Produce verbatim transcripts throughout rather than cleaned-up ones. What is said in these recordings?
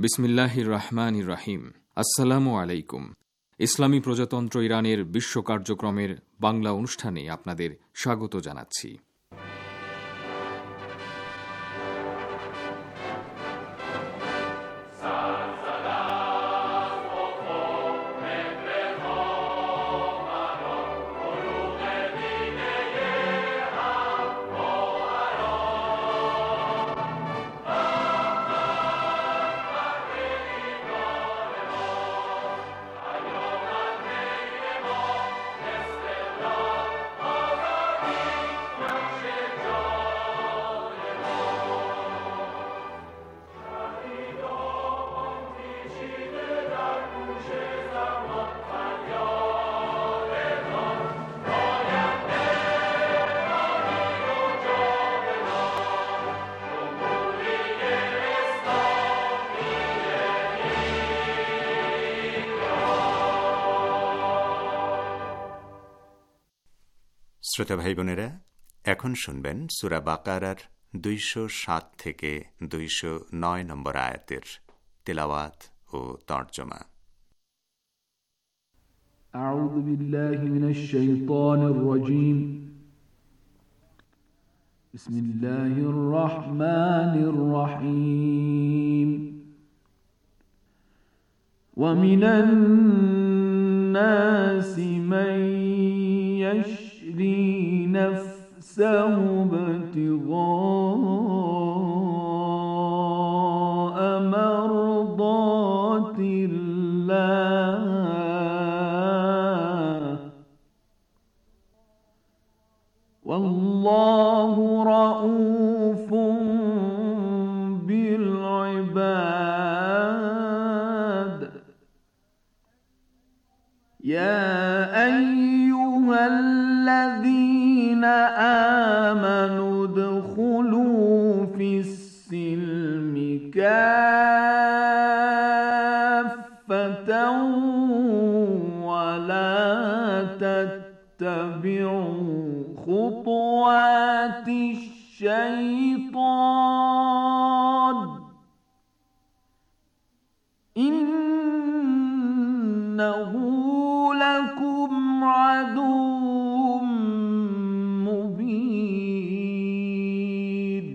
বিসমিল্লাহির রহমানির রহিম। আসসালামু আলাইকুম। ইসলামী প্রজাতন্ত্র ইরানের বিশ্ব কার্যক্রমের বাংলা অনুষ্ঠানে আপনাদের স্বাগত জানাচ্ছি। শ্রোতা ভাই বোনেরা, এখন শুনবেন সূরা বাকারার দুইশো সাত থেকে দুইশো নয় নম্বর আয়াতের তেলাওয়াত ও তর্জমা। আউযু বিল্লাহি মিনাশ শাইতানির রাজীম। বিসমিল্লাহির রহমানির রহিম। ওয়া মিনান নাসি মান يشري نفسه ابتغاء مرضات الله والله رؤوف بالعباد. يا أيها الذين آمنوا ادخلوا في السلم كافة ولا تتبعوا خطوات الشيطان إنه لكم عدو مبين.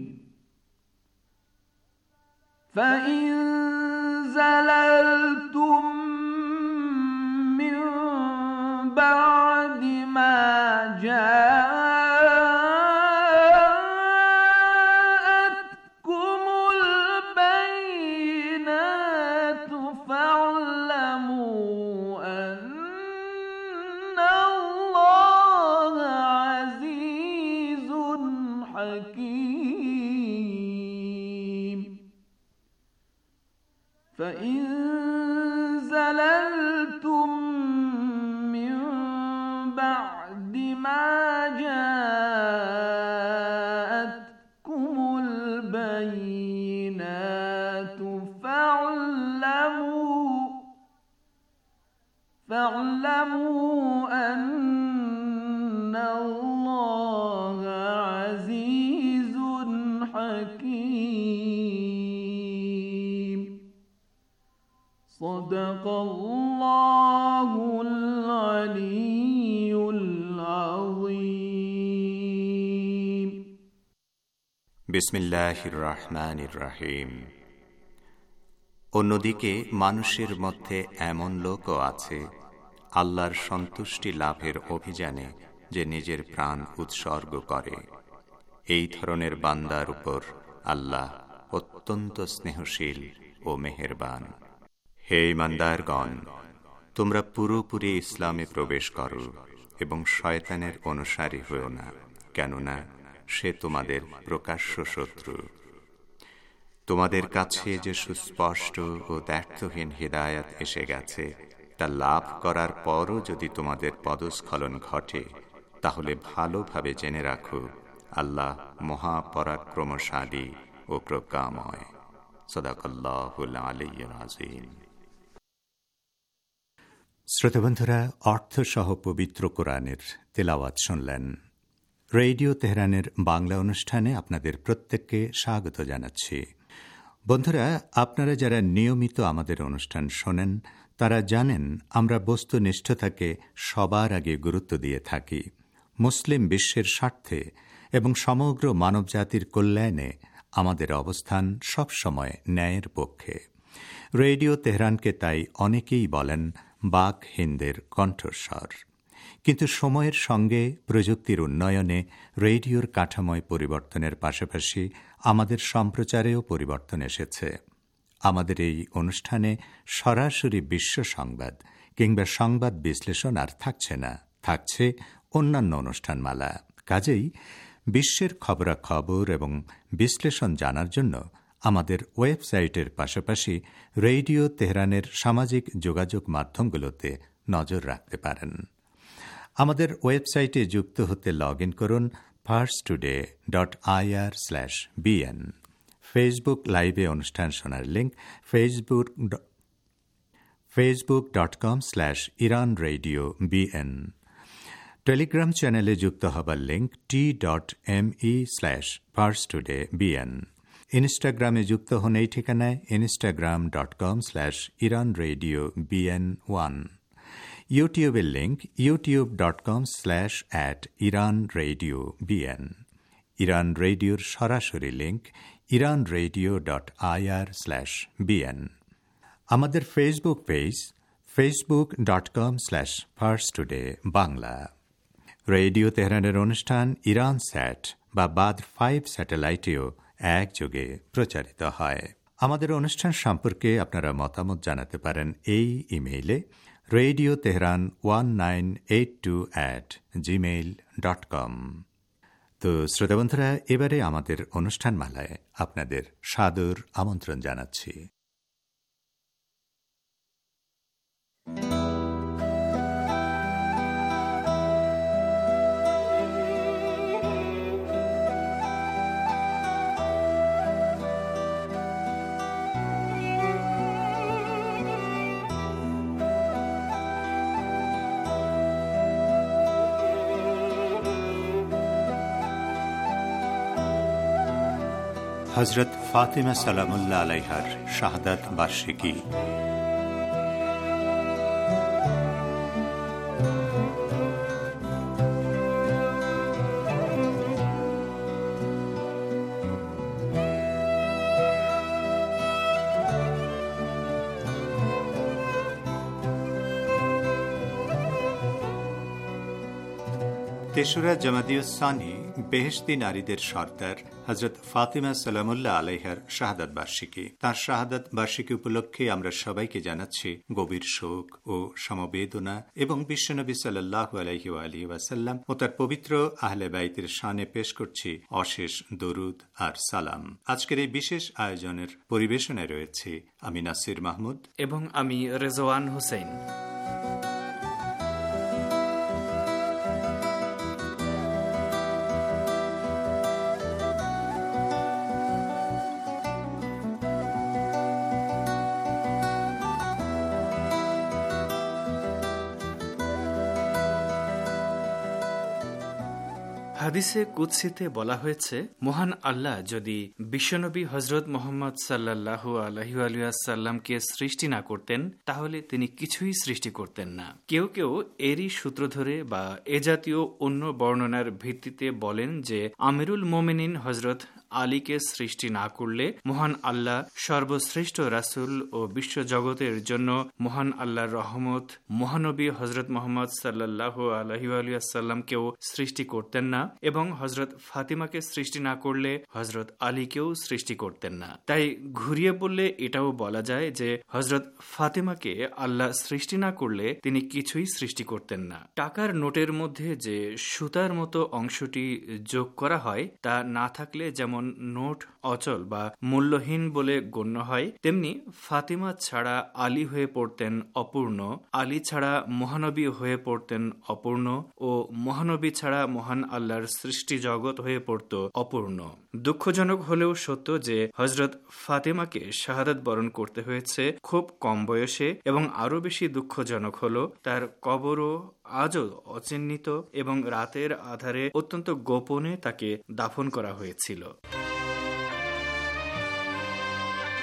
فإن زللتم من بعد ما جاءتكم البينات فاعلموا فإن زللتم من بعد ما جاءتكم البينات فاعلموا فاعلموا أن الله عزيز حكيم. صدق الله العلي العظيم. بسم الله الرحمن الرحيم. অন্যদিকে মানুষের মধ্যে এমন লোকও আছে আল্লাহর সন্তুষ্টি লাভের অভিযানে যে নিজের প্রাণ উৎসর্গ করে। এই ধরনের বান্দার উপর আল্লাহ অত্যন্ত স্নেহশীল ও মেহেরবান। হে ঈমানদারগণ, তোমরা পুরোপুরি ইসলামে প্রবেশ করো এবং শয়তানের অনুসারী হও না, কেননা সে তোমাদের প্রকাশ্য শত্রু। তোমাদের কাছে যে সুস্পষ্ট ও দ্ব্যর্থহীন হিদায়াত এসে গেছে তা লাভ করার পরও যদি তোমাদের পদস্খলন ঘটে, তাহলে ভালোভাবে জেনে রাখো আল্লাহ মহাপরাক্রমশালী ও প্রজ্ঞাময়। সাদাকাল্লাহুল আলিয়্যুল আযীম। শ্রোতাবন্ধুরা, অর্থসহ পবিত্র কোরআনের তেলাওয়াত শুনলেন। রেডিও তেহরানের বাংলা অনুষ্ঠানে আপনাদের প্রত্যেককে স্বাগত জানাচ্ছি। বন্ধুরা, আপনারা যারা নিয়মিত আমাদের অনুষ্ঠান শোনেন তারা জানেন আমরা বস্তুনিষ্ঠতাকে সবার আগে গুরুত্ব দিয়ে থাকি। মুসলিম বিশ্বের স্বার্থে এবং সমগ্র মানবজাতির কল্যাণে আমাদের অবস্থান সবসময় ন্যায়ের পক্ষে। রেডিও তেহরানকে তাই অনেকেই বলেন বাক হিন্দের কণ্ঠস্বর। কিন্তু সময়ের সঙ্গে প্রযুক্তির উন্নয়নে রেডিওর কাঠামোয় পরিবর্তনের পাশাপাশি আমাদের সম্প্রচারেও পরিবর্তন এসেছে। আমাদের এই অনুষ্ঠানে সরাসরি বিশ্ব সংবাদ কিংবা সংবাদ বিশ্লেষণ আর থাকছে না, থাকছে অন্যান্য অনুষ্ঠানমালা। কাজেই বিশ্বের খবরাখবর এবং বিশ্লেষণ জানার জন্য আমাদের ওয়েবসাইটের পাশাপাশি রেডিও তেহরানের সামাজিক যোগাযোগ মাধ্যমগুলোতে নজর রাখতে পারেন। আমাদের ওয়েবসাইটে যুক্ত হতে লগ ইন করুন first today dot IR slash BN. Facebook লাইভে অনুষ্ঠান শোনার link Facebook Facebook dot com slash Iran radio BN. Telegram চ্যানেলে যুক্ত হবার link T dot M E slash first today BN. ইনস্টাগ্রামে যুক্ত হন এই ঠিকানায় Instagram dot com slash Iran radio BN one. ইউটিউবের link YouTube dot com slash at Iran radio BN. Iran রেডিওর সরাসরি link Iran radio dot IR slash BN. আমাদের Facebook page Facebook dot com slash first today Bangla. Radio তেহরানের অনুষ্ঠান Iran স্যাট বা বাদ five স্যাটেলাইটেও একযোগে প্রচারিত হয়। আমাদের অনুষ্ঠান সম্পর্কে আপনারা মতামত জানাতে পারেন এই ইমেইলে radio Tehran one nine eight two at Gmail dot com. তো শ্রোতা বন্ধুরা, এবারে আমাদের অনুষ্ঠানমালায় আপনাদের সাদর আমন্ত্রণ জানাচ্ছি। হযরত ফাতিমা সালামুল্লাহ আলাইহার শাহাদাত বার্ষিকী। তেসরা জামাদিউস-সানি বেহেশতি নারীদের সর্দার হযরত ফাতিমা সালামুল্লাহ আলাইহার শাহাদাত বার্ষিকী। তাঁর শাহাদাত বার্ষিকী উপলক্ষে আমরা সবাইকে জানাচ্ছি গভীর শোক ও সমবেদনা এবং বিশ্বনবী সাল্লাল্লাহু আলাইহি ওয়া আলিহি ওয়াসাল্লাম ও তার পবিত্র আহলে বাইতের শানে পেশ করছি অশেষ দরুদ আর সালাম। আজকের এই বিশেষ আয়োজনের পরিবেশনায় রয়েছে আমি নাসির মাহমুদ এবং আমি রেজওয়ান হোসেন। হাদিসে কুদসিতে বলা হয়েছে, মহান আল্লাহ যদি বিশ্বনবী হজরত মোহাম্মদ সাল্লাল্লাহু আলাইহি ওয়াসাল্লামকে সৃষ্টি না করতেন তাহলে তিনি কিছুই সৃষ্টি করতেন না। কেউ কেউ এরই সূত্র ধরে বা এ জাতীয় অন্য বর্ণনার ভিত্তিতে বলেন যে আমিরুল মোমিনিন হজরত আলীকে সৃষ্টি না করলে মহান আল্লাহ সর্বশ্রেষ্ঠ রাসূল ও বিশ্ব জগতের জন্য মহান আল্লাহর রহমত মহানবী হজরত মোহাম্মদ সাল্লাল্লাহু আলাইহি ওয়াসাল্লামকেও সৃষ্টি করতেন না এবং হজরত ফাতিমাকে সৃষ্টি না করলে হজরত আলীকেও সৃষ্টি করতেন না। তাই ঘুরিয়ে বললে এটাও বলা যায় যে হজরত ফাতিমাকে আল্লাহ সৃষ্টি না করলে তিনি কিছুই সৃষ্টি করতেন না। টাকার নোটের মধ্যে যে সুতার মতো অংশটি যোগ করা হয় তা না থাকলে যেমন নোট অচল বা মূল্যহীন বলে গণ্য হয়, তেমনি ফাতিমা ছাড়া আলী হয়ে পড়তেন অপূর্ণ, আলী ছাড়া মহানবী হয়ে পড়তেন অপূর্ণ ও মহানবী ছাড়া মহান আল্লাহর সৃষ্টি জগৎ হয়ে পড়ত অপূর্ণ। দুঃখজনক হলেও সত্য যে হজরত ফাতিমাকে শাহাদাত বরণ করতে হয়েছে খুব কম বয়সে এবং আরো বেশি দুঃখজনক হলো তার কবরও আজও অচিহ্নিত এবং রাতের আধারে অত্যন্ত গোপনে তাকে দাফন করা হয়েছিল।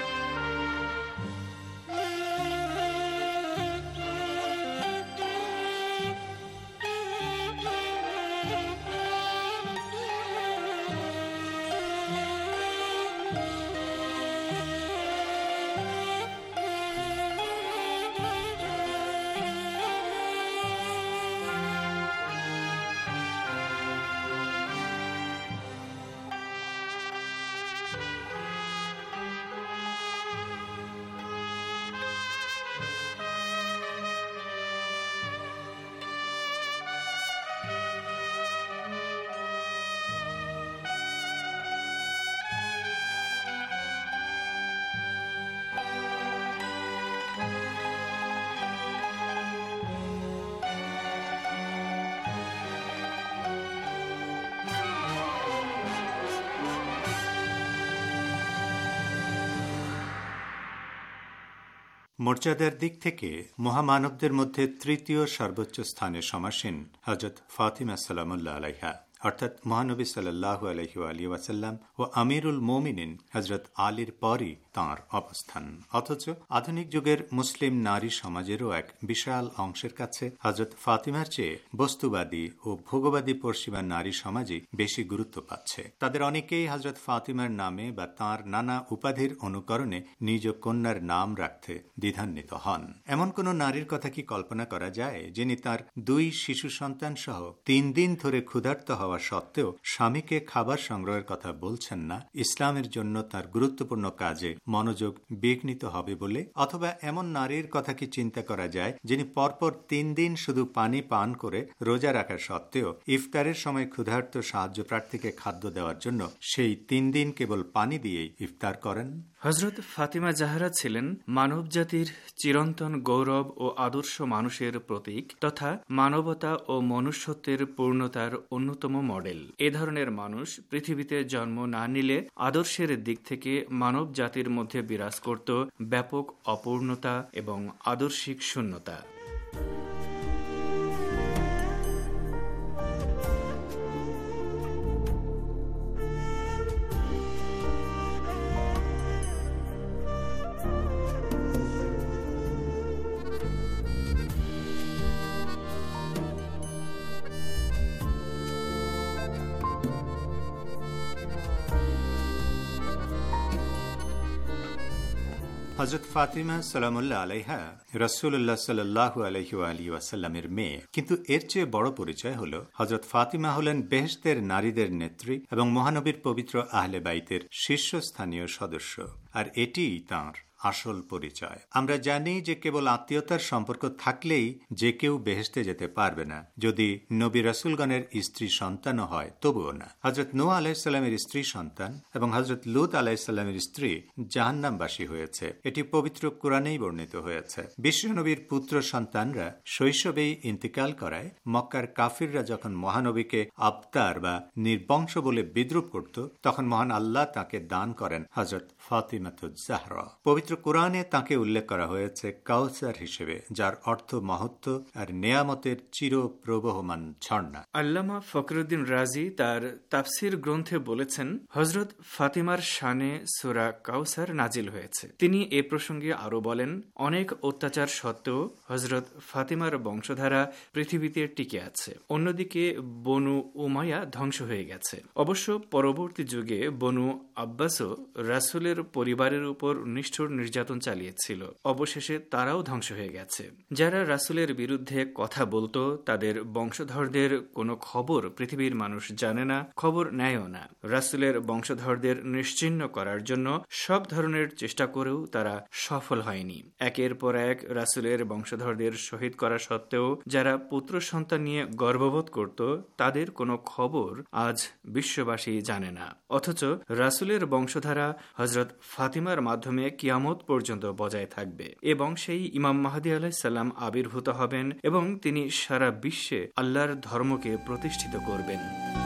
মর্যাদার দিক থেকে মহামানবদের মধ্যে তৃতীয় সর্বোচ্চ স্থানে সমাসীন হযরত ফাতিমা সালামুল্লাহ আলাইহা, অর্থাৎ মহানবী সাল্লাল্লাহু আলাইহি ওয়া আলিহি ওয়াসাল্লাম ও আমিরুল মুমিনিন হযরত আলীর পরই তাঁর অবস্থান। অথচ আধুনিক যুগের মুসলিম নারী সমাজেরও এক বিশাল অংশের কাছে হযরত ফাতিমার চেয়ে বস্তুবাদী ও ভোগবাদী পশ্চিমা নারী সমাজই বেশি গুরুত্ব পাচ্ছে। তাদের অনেকেই হযরত ফাতিমার নামে বা তাঁর নানা উপাধির অনুকরণে নিজ কন্যার নাম রাখতে দ্বিধান্বিত হন। এমন কোন নারীর কথা কি কল্পনা করা যায় যিনি তার দুই শিশু সন্তান সহ তিন দিন ধরে ক্ষুধার্ত হওয়া সত্ত্বেও স্বামীকে খাবার সংগ্রহের কথা বলছেন না ইসলামের জন্য তার গুরুত্বপূর্ণ কাজে মনোযোগ বিঘ্নিত হবে বলে? অথবা এমন নারীর কথা কি চিন্তা করা যায় যিনি পরপর তিন দিন শুধু পানি পান করে রোজা রাখা সত্ত্বেও ইফতারের সময় ক্ষুধার্ত সাহায্য প্রার্থীকে খাদ্য দেওয়ার জন্য সেই তিন দিন কেবল পানি দিয়েই ইফতার করেন? হযরত ফাতিমা জাহরা ছিলেন মানব জাতির চিরন্তন গৌরব ও আদর্শ মানুষের প্রতীক তথা মানবতা ও মনুষ্যত্বের পূর্ণতার অন্যতম মডেল। এ ধরনের মানুষ পৃথিবীতে জন্ম না নিলে আদর্শের দিক থেকে মানব জাতির মধ্যে বিরাজ করত ব্যাপক অপূর্ণতা এবং আদর্শিক শূন্যতা। হযরত ফাতিমা সালামুল্লাহ আলাইহা রাসূলুল্লাহ সাল্লাল্লাহু আলাইহি ওয়া আলিহি ওয়াসাল্লামের মেয়ে, কিন্তু এর চেয়ে বড় পরিচয় হলো হযরত ফাতিমা হলেন বেহেশতের নারীদের নেত্রী এবং মহানবীর পবিত্র আহলে বাইতের শীর্ষস্থানীয় সদস্য, আর এটিই তাঁর আসল পরিচয়। আমরা জানি যে কেবল আত্মীয়তার সম্পর্ক থাকলেই যে কেউ বেহেশতে যেতে পারবে না, যদি নবী রাসূলগণের স্ত্রী সন্তানও হয় তবুও না। হযরত নূহ আলাইহিস সালামের স্ত্রী সন্তান এবং হযরত লূত আলাইহিস সালামের স্ত্রী জাহান্নামবাসী হয়েছে, এটি পবিত্র কোরআনেই বর্ণিত হয়েছে। বিশ্বনবীর পুত্র সন্তানরা শৈশবেই ইন্তিকাল করায় মক্কার কাফিররা যখন মহানবীকে আবতার বা নির্বংশ বলে বিদ্রুপ করত তখন মহান আল্লাহ তাকে দান করেন হযরত ফাতিমাতুজ জাহরা। পবিত্র কোরআনে তাকে উল্লেখ করা হয়েছে কাউসার হিসেবে, যার অর্থ মহত্ব আর নেয়ামতের চির প্রবহমান ঝর্ণা। আল্লামা ফখরুদ্দিন রাজি তার তাফসির গ্রন্থে বলেছেন, হযরত ফাতিমার শানে সূরা কাউসার নাজিল হয়েছে। তিনি এ প্রসঙ্গে আরো বলেন, অনেক অত্যাচার সত্ত্বেও হযরত ফাতিমার বংশধারা পৃথিবীতে টিকে আছে। অন্যদিকে বনু উমাইয়া ধ্বংস হয়ে গেছে। অবশ্য পরবর্তী যুগে বনু আব্বাসও রাসূলের পরিবারের উপর নিষ্ঠুর নির্যাতন চালিয়েছিল। অবশেষে তারাও ধ্বংস হয়ে গেছে। যারা রাসূলের বিরুদ্ধে কথা বলতো তাদের বংশধরদের কোনো খবর পৃথিবীর মানুষ জানে না, খবর নেয়ও না। রাসূলের বংশধরদের নিশ্চিহ্ন করার জন্য সব ধরনের চেষ্টা করেও তারা সফল হয়নি। একের পর এক রাসূলের বংশধরদের শহীদ করা সত্ত্বেও যারা পুত্র সন্তান নিয়ে গর্ববোধ করত তাদের কোনো খবর আজ বিশ্ববাসী জানে না। অথচ রাসূলের বংশধারা হযরত ফাতিমার মাধ্যমে কিয়ামত পর্যন্ত বজায় থাকবে এবং সেই ইমাম মাহদী আলাইহিস সালাম আবির্ভূত হবেন এবং তিনি সারা বিশ্বে আল্লাহর ধর্মকে প্রতিষ্ঠিত করবেন।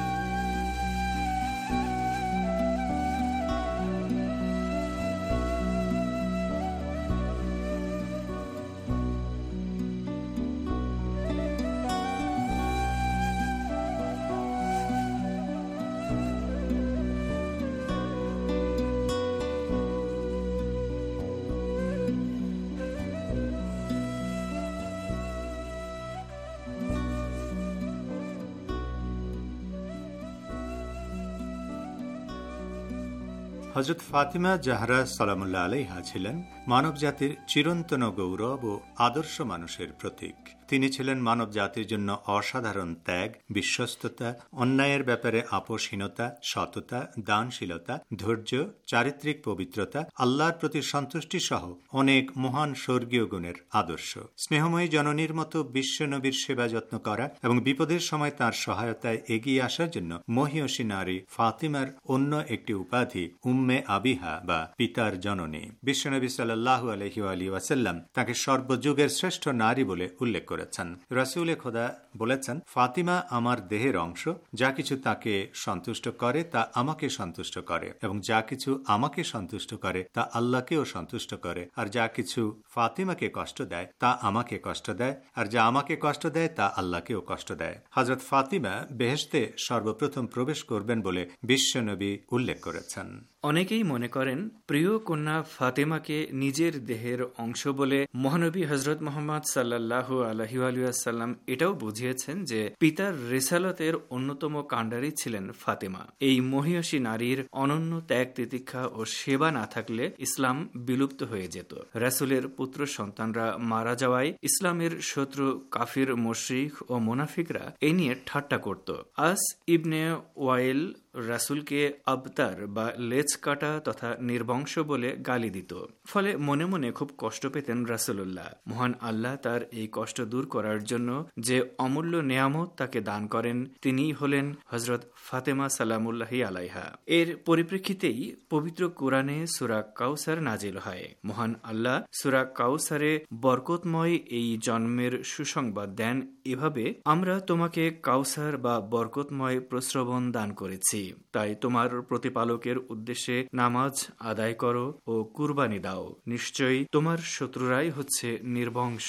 হযরত ফাতিমা জাহরা সালামুল্লাহ আলাইহা ছিলেন মানব জাতির চিরন্তন গৌরব ও আদর্শ মানুষের প্রতীক। তিনি ছিলেন মানব জাতির জন্য অসাধারণ ত্যাগ, বিশ্বস্ততা, অন্যায়ের ব্যাপারে আপোষহীনতা, সততা, দানশীলতা, ধৈর্য, চারিত্রিক পবিত্রতা, আল্লাহর প্রতি সন্তুষ্টি সহ অনেক মহান স্বর্গীয় গুণের আদর্শ। স্নেহময়ী জননীর মতো বিশ্বনবীর সেবা যত্ন করা এবং বিপদের সময় তার সহায়তায় এগিয়ে আসার জন্য মহিয়সী নারী ফাতিমার অন্য একটি উপাধি উম্মে আবিহা বা পিতার জননী। বিশ্বনবী সাল্লাল্লাহু আলাইহি ওয়া আলিহি ওয়াসাল্লাম তাকে সর্বযুগের শ্রেষ্ঠ নারী বলে উল্লেখ করেছেন। করেছেন। রাসূলে খোদা বলেছেন, ফাতিমা আমার দেহের অংশ, যা কিছু তাকে সন্তুষ্ট করে তা আমাকে সন্তুষ্ট করে, এবং যা কিছু আমাকে সন্তুষ্ট করে তা আল্লাহকেও সন্তুষ্ট করে, আর যা কিছু ফাতিমাকে কষ্ট দেয় তা আমাকে কষ্ট দেয়, আর যা আমাকে কষ্ট দেয় তা আল্লাহকেও কষ্ট দেয়। হযরত ফাতিমা বেহেশতে সর্বপ্রথম প্রবেশ করবেন বলে বিশ্বনবী উল্লেখ করেছেন। অনেকেই মনে করেন প্রিয় কন্যা ফাতেমাকে নিজের দেহের অংশ বলে মহানবী হযরত মুহাম্মদ সাল্লাল্লাহু আলাইহি ওয়াসাল্লাম এটাও বুঝিয়েছেন যে পিতার রিসালতের অন্যতম কাণ্ডারী ছিলেন ফাতেমা। এই মহিয়সী নারীর অনন্য ত্যাগ তিতিক্ষা ও সেবা না থাকলে ইসলাম বিলুপ্ত হয়ে যেত। রাসূলের পুত্র সন্তানরা মারা যাওয়ায় ইসলামের শত্রু কাফির মুশরিক ও মুনাফিকরা এই নিয়ে ঠাট্টা করত। আস ইবনে ওয়াইল রাসূলকে আবতার বা লেজ কাটা তথা নির্বংশ বলে গালি দিত। ফলে মনে মনে খুব কষ্ট পেতেন রাসূলুল্লাহ। মহান আল্লাহ তার এই কষ্ট দূর করার জন্য যে অমূল্য নেয়ামত তাকে দান করেন তিনিই হলেন হযরত ফাতেমা সালামুল্লাহি আলাইহা। এর পরিপ্রেক্ষিতেই পবিত্র কোরআনে সূরা কাউসার নাজিল হয়। মহান আল্লাহ সূরা কাউসারে বরকতময় এই জন্মের সুসংবাদ দেন এভাবে, আমরা তোমাকে কাউসার বা বরকতময় প্রস্রবণ দান করেছি, তাই তোমার প্রতিপালকের উদ্দেশ্যে নামাজ আদায় করো ও কুরবানি দাও, নিশ্চয়ই তোমার শত্রুরাই হচ্ছে নির্বংশ।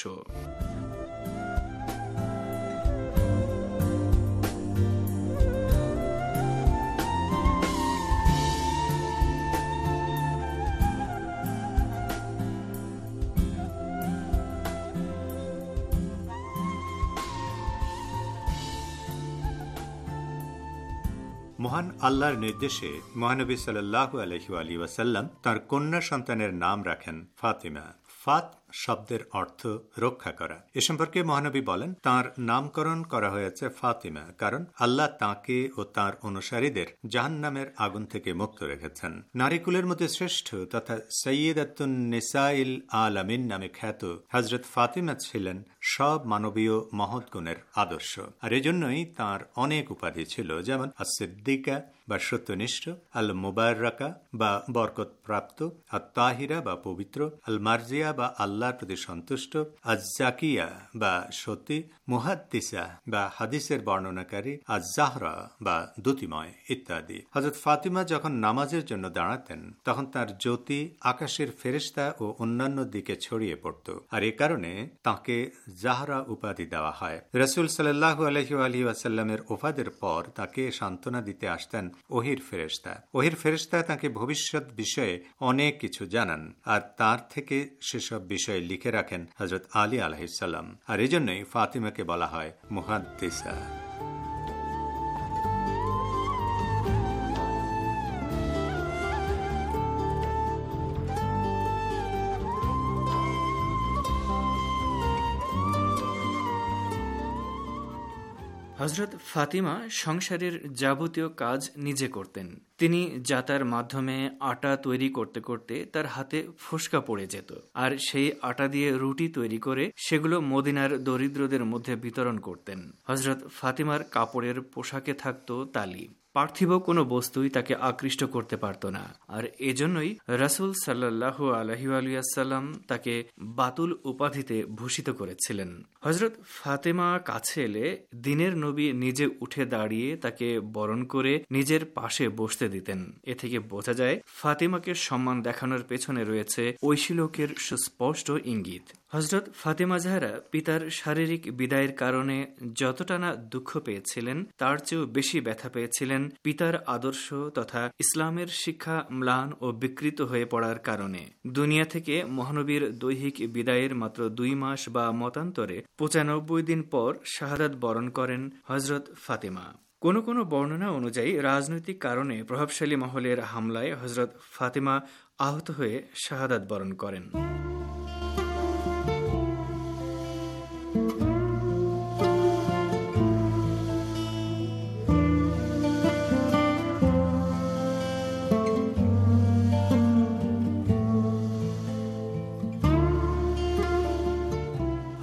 মহান আল্লাহর নির্দেশে মহানবী সাল্লাল্লাহু আলাইহি ওয়াসাল্লাম তার কন্যা সন্তানের নাম রাখেন ফাতিমা। ফাত শব্দের অর্থ রক্ষা করা। এ সম্পর্কে মহানবী বলেন, তার নামকরণ করা হয়েছে ফাতিমা কারণ আল্লাহ তাকে ও তার অনুসারীদের জাহান্নামের আগুন থেকে মুক্ত রেখেছেন। নারীকুলের মধ্যে শ্রেষ্ঠ তথা সাইয়্যিদাতুন নিসাইল আলামিন নামে খ্যাত হযরত ফাতিমা ছিলেন সব মানবীয় মহৎ গুণের আদর্শ, আর এজন্যই তার অনেক উপাধি ছিল, যেমন আস-সিদ্দিকা বা সত্যনিষ্ঠ, আল মুবাররাকা বা বরকত প্রাপ্ত, আত তাহিরা বা পবিত্র, আল মারজিয়া বা আল্লাহর প্রতি সন্তুষ্ট, আজ জাকিয়া বা সতী, মুহাদ্দিসা বা হাদিসের বর্ণনাকারী, আজ জাহরা বা দ্যুতিময় ইত্যাদি। হযরত ফাতিমা যখন নামাজের জন্য দাঁড়াতেন তখন তার জ্যোতি আকাশের ফেরেশতা ও অন্যান্য দিকে ছড়িয়ে পড়ত, আর এ কারণে তাকে জাহরা উপাধি দেওয়া হয়। রাসূল সাল্লাল্লাহু আলাইহি ওয়াসাল্লামের ওফাদের পর তাকে সান্ত্বনা দিতে আসতেন ওহির ফেরেশতা। ওহির ফেরেশতা তাকে ভবিষ্যৎ বিষয়ে অনেক কিছু জানান, আর তার থেকে সেসব বিষয়ে লিখে রাখেন হযরত আলী আলাইহিস সালাম, আর এজন্যই ফাতিমাকে বলা হয় মুহাদ্দিসা। হযরত ফাতিমা সংসারের যাবতীয় কাজ নিজে করতেন। তিনি জাতার মাধ্যমে আটা তৈরি করতে করতে তার হাতে ফোসকা পড়ে যেত, আর সেই আটা দিয়ে রুটি তৈরি করে সেগুলো মদিনার দরিদ্রদের মধ্যে বিতরণ করতেন। হযরত ফাতিমার কাপড়ের পোশাকে থাকত তালি। পার্থিব কোনো বস্তুই তাকে আকৃষ্ট করতে পারত না, আর এজন্যই রাসূল সাল্লাল্লাহু আলাইহি ওয়াসাল্লাম তাকে বাতুল উপাধিতে ভূষিত করেছিলেন। হযরত ফাতেমা কাছে এলে দিনের নবী নিজে উঠে দাঁড়িয়ে তাকে বরণ করে নিজের পাশে বসতে দিতেন। এ থেকে বোঝা যায় ফাতেমাকে সম্মান দেখানোর পেছনে রয়েছে ঐশীলোকের সুস্পষ্ট ইঙ্গিত। হযরত ফাতেমা জাহরা পিতার শারীরিক বিদায়ের কারণে যতটা না দুঃখ পেয়েছিলেন তার চেয়েও বেশি ব্যথা পেয়েছিলেন পিতার আদর্শ তথা ইসলামের শিক্ষা ম্লান ও বিকৃত হয়ে পড়ার কারণে। দুনিয়া থেকে মহানবীর দৈহিক বিদায়ের মাত্র দুই মাস বা মতান্তরে পঁচানব্বই দিন পর শাহাদাত বরণ করেন হযরত ফাতেমা। কোনো কোনো বর্ণনা অনুযায়ী রাজনৈতিক কারণে প্রভাবশালী মহলের হামলায় হযরত ফাতেমা আহত হয়ে শাহাদাত বরণ করেন।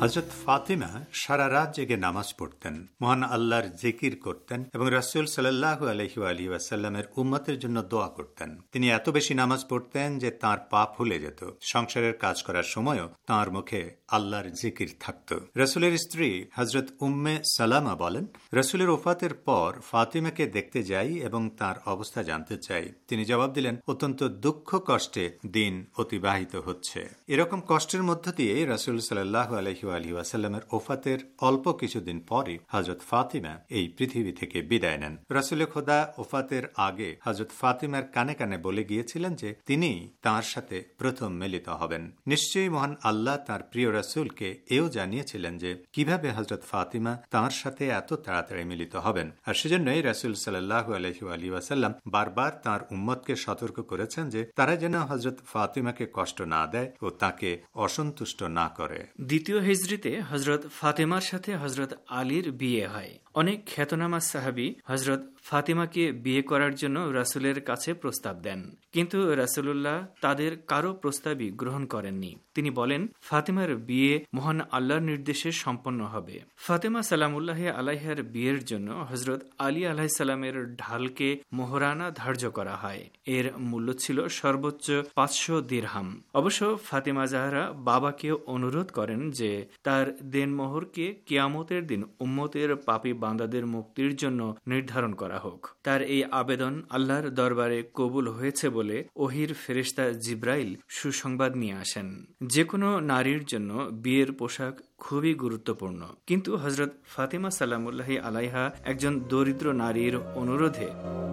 হযরত ফাতিমা সারা রাত জেগে নামাজ পড়তেন, মহান আল্লাহর জিকির করতেন এবং রাসূল সাল্লাল্লাহু আলাইহি ওয়া আলিহি ওয়াসাল্লামের উম্মতের জন্য দোয়া করতেন। তিনি এত বেশি নামাজ পড়তেন যে তার পা ফুলে যেত। সংসারের কাজ করার সময়ও তার মুখে আল্লাহর জিকির থাকত। রাসূলের স্ত্রী হযরত উম্মে সালামা বলেন, রাসূলের ওফাতের পর ফাতিমাকে দেখতে যাই এবং তার অবস্থা জানতে চাই। তিনি জবাব দিলেন, অত্যন্ত দুঃখ কষ্টে দিন অতিবাহিত হচ্ছে। এরকম কষ্টের মধ্য দিয়ে রাসূল সাল্লাল্লাহু আলাইহি ওয়া আলিহি ওয়াসাল্লামের ওফাতের অল্প কিছুদিন পরে হযরত ফাতিমা এই পৃথিবী থেকে বিদায় নেন। রাসূল খোদা ওফাতের আগে হযরত ফাতিমার কানে কানে বলে গিয়েছিলেন যে তিনি তার সাথে প্রথম মিলিত হবেন। নিশ্চয়ই মহান আল্লাহ তার প্রিয় রাসূলকে এও জানিয়েছিলেন যে কিভাবে হযরত ফাতিমা তার সাথে এত তাড়াতাড়ি মিলিত হবেন, আর সেজন্যই রাসূল সাল্লাল্লাহু আলাইহি ওয়া আলিহি ওয়াসাল্লাম বারবার তার উম্মতকে সতর্ক করেছেন যে তারা যেন হযরত ফাতিমাকে কষ্ট না দেয় ও তাকে অসন্তুষ্ট না করে। দ্বিতীয় হিজরিতে হযরত ফাতিমার সাথে হযরত আলীর বিয়ে হয়। অনেক খ্যাতনামা সাহাবী হযরত ফাতিমাকে বিয়ে করার জন্য রাসূলের কাছে প্রস্তাব দেন, কিন্তু রাসূলুল্লাহ তাদের কারো প্রস্তাবই গ্রহণ করেননি। তিনি বলেন, ফাতিমার বিয়ে মহান আল্লাহর নির্দেশে সম্পন্ন হবে। ফাতিমা সালামুল্লাহ আলাইহার বিয়ের জন্য হযরত আলী আলাইহিস সালামের ঢালকে মোহরানা ধার্য করা হয়। এর মূল্য ছিল সর্বোচ্চ পাঁচশো দিরহাম। অবশ্য ফাতিমা জাহরা বাবাকে অনুরোধ করেন যে তার দেনমোহরকে কিয়ামতের দিন উম্মতের পাপী বান্দাদের মুক্তির জন্য নির্ধারণ করা হোক। তার এই আবেদন আল্লাহর দরবারে কবুল হয়েছে বলে ওহির ফেরেশতা জিব্রাইল সুসংবাদ নিয়ে আসেন। যে কোনো নারীর জন্য বিয়ের পোশাক খুবই গুরুত্বপূর্ণ, কিন্তু হযরত ফাতিমা সালামুল্লাহি আলাইহা একজন দরিদ্র নারীর অনুরোধে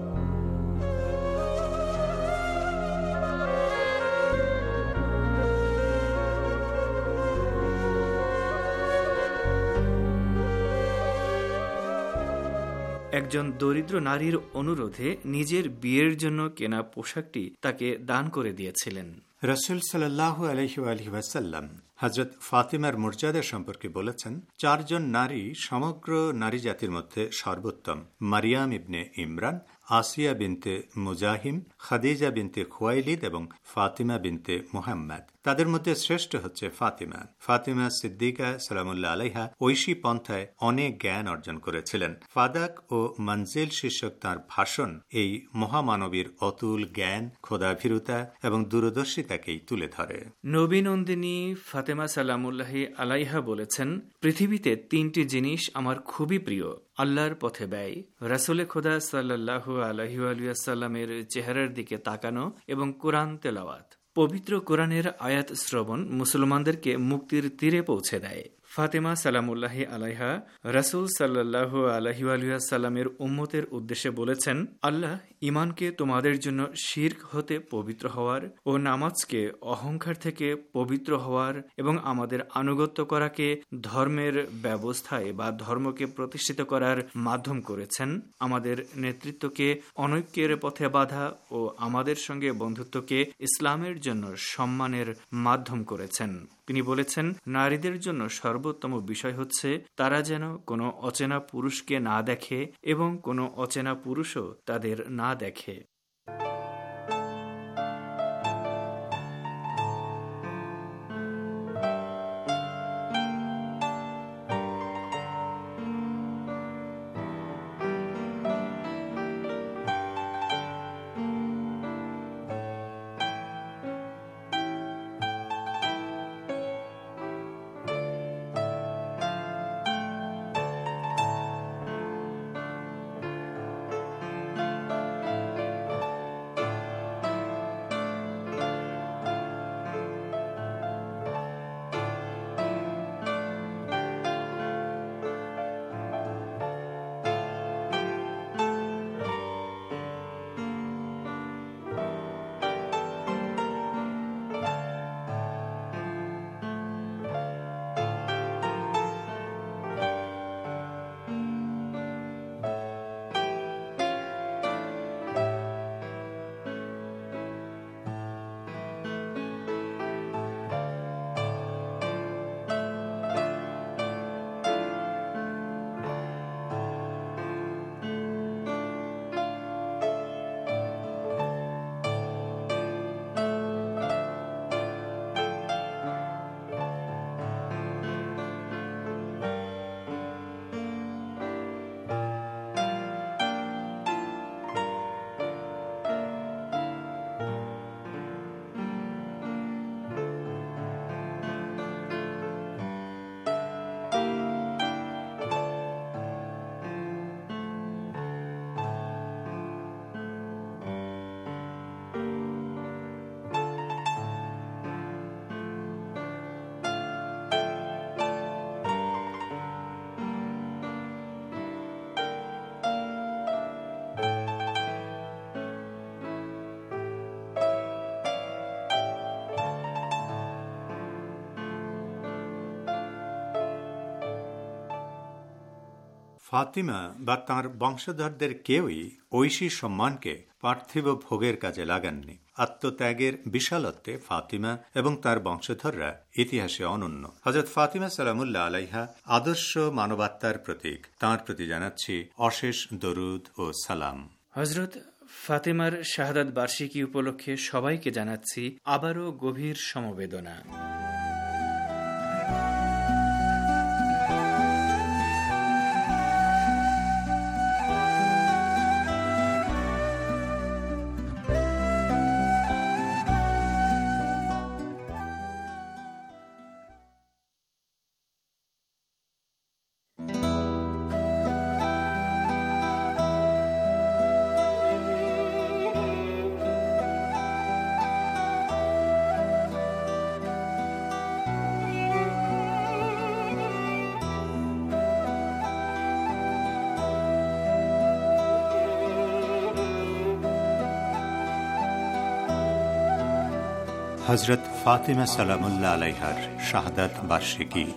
একজন দরিদ্র নারীর অনুরোধে নিজের বিয়ের জন্য কেনা পোশাকটি তাকে দান করে দিয়েছিলেন। রাসূল সাল্লাল্লাহু আলাইহি ওয়া আলিহি ওয়াসাল্লাম হযরত ফাতিমার মর্যাদা সম্পর্কে বলেছেন, চারজন নারী সমগ্র নারী জাতির মধ্যে সর্বোত্তম। মারিয়াম ইবনে ইমরান, আসিয়া বিনতে মুজাহিম, খাদিজা বিনতে খুয়াইলিদ এবং ফাতিমা বিনতে মুহাম্মদ। তাদের মধ্যে শ্রেষ্ঠ হচ্ছে ফাতিমা। ফাতিমা সিদ্দিকা সালামুল্লাহ আলাইহা ঐশী পন্থায় অনেক জ্ঞান অর্জন করেছিলেন। ফাদাক ও মঞ্জিল শীর্ষক তাঁর ভাষণ এই মহামানবীর অতুল জ্ঞান, খোদাভীরুতা এবং দূরদর্শিতাকেই তুলে ধরে। নবী নন্দিনী ফাতেমা সালামুল্লাহি আলাইহা বলেছেন, পৃথিবীতে তিনটি জিনিস আমার খুবই প্রিয়: আল্লাহর পথে ব্যয়, রাসূলে খোদা সাল্লাল্লাহু আলাইহি ওয়া সাল্লামের চেহারার দিকে তাকানো এবং কোরআন তেলাওয়াত। পবিত্র কোরআনের আয়াত শ্রবণ মুসলমানদেরকে মুক্তির তীরে পৌঁছে দেয়। ফাতেমা সালামুল্লাহি আলাইহা রাসূল সাল্লাল্লাহু আলাইহি ওয়া সাল্লামের উম্মতের উদ্দেশ্যে বলেছেন, আল্লাহ ঈমানকে তোমাদের জন্য শিরক হতে পবিত্র হওয়ার ও নামাজকে অহংকার থেকে পবিত্র হওয়ার এবং আমাদের আনুগত্য করাকে ধর্মের ব্যবস্থায় বা ধর্মকে প্রতিষ্ঠিত করার মাধ্যম করেছেন, আমাদের নেতৃত্বকে অনৈক্যের পথে বাধা ও আমাদের সঙ্গে বন্ধুত্বকে ইসলামের জন্য সম্মানের মাধ্যম করেছেন। তিনি বলেছেন, নারীদের জন্য সর্বোত্তম বিষয় হচ্ছে তারা যেন কোনো অচেনা পুরুষকে না দেখে এবং কোনো অচেনা পুরুষও তাদের না দেখে। ফাতিমা বা তাঁর বংশধরদের কেউই ঐশী সম্মানকে পার্থিব ভোগের কাজে লাগাননি। আত্মত্যাগের বিশালত্বে ফাতিমা এবং তার বংশধররা ইতিহাসে অনন্য। হযরত ফাতিমা সালামুল্লাহ আলাইহা আদর্শ মানবাত্মার প্রতীক। তাঁর প্রতি জানাচ্ছি অশেষ দরুদ ও সালাম। হযরত ফাতিমার শাহাদাত বার্ষিকী উপলক্ষে সবাইকে জানাচ্ছি আবারও গভীর সমবেদনা। হযরত ফাতিমা সালামুল্লাহ আলাইহার শাহাদাত বার্ষিকী।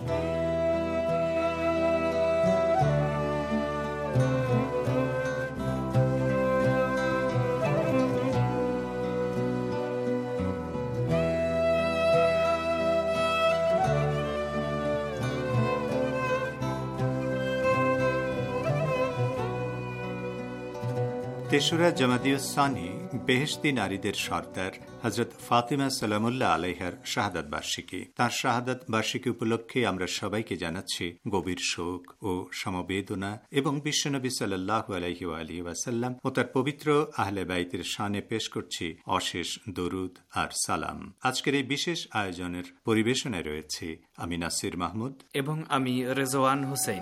তেসরা জামাদিউস-সানি বেহেশতি নারীদের সর্দার হযরত ফাতিমা সালামুল্লাহ আলাইহার শাহাদাত বার্ষিকী। তাঁর শাহাদাত বার্ষিকী উপলক্ষে আমরা সবাইকে জানাচ্ছি গভীর শোক ও সমবেদনা এবং বিশ্বনবী সাল্লাল্লাহু আলাইহি ওয়া আলিহি ওয়াসাল্লাম ও তার পবিত্র আহলে বাইতের শানে পেশ করছি অশেষ দরুদ আর সালাম। আজকের এই বিশেষ আয়োজনের পরিবেশনায় রয়েছে আমি নাসির মাহমুদ এবং আমি রেজওয়ান হোসেন।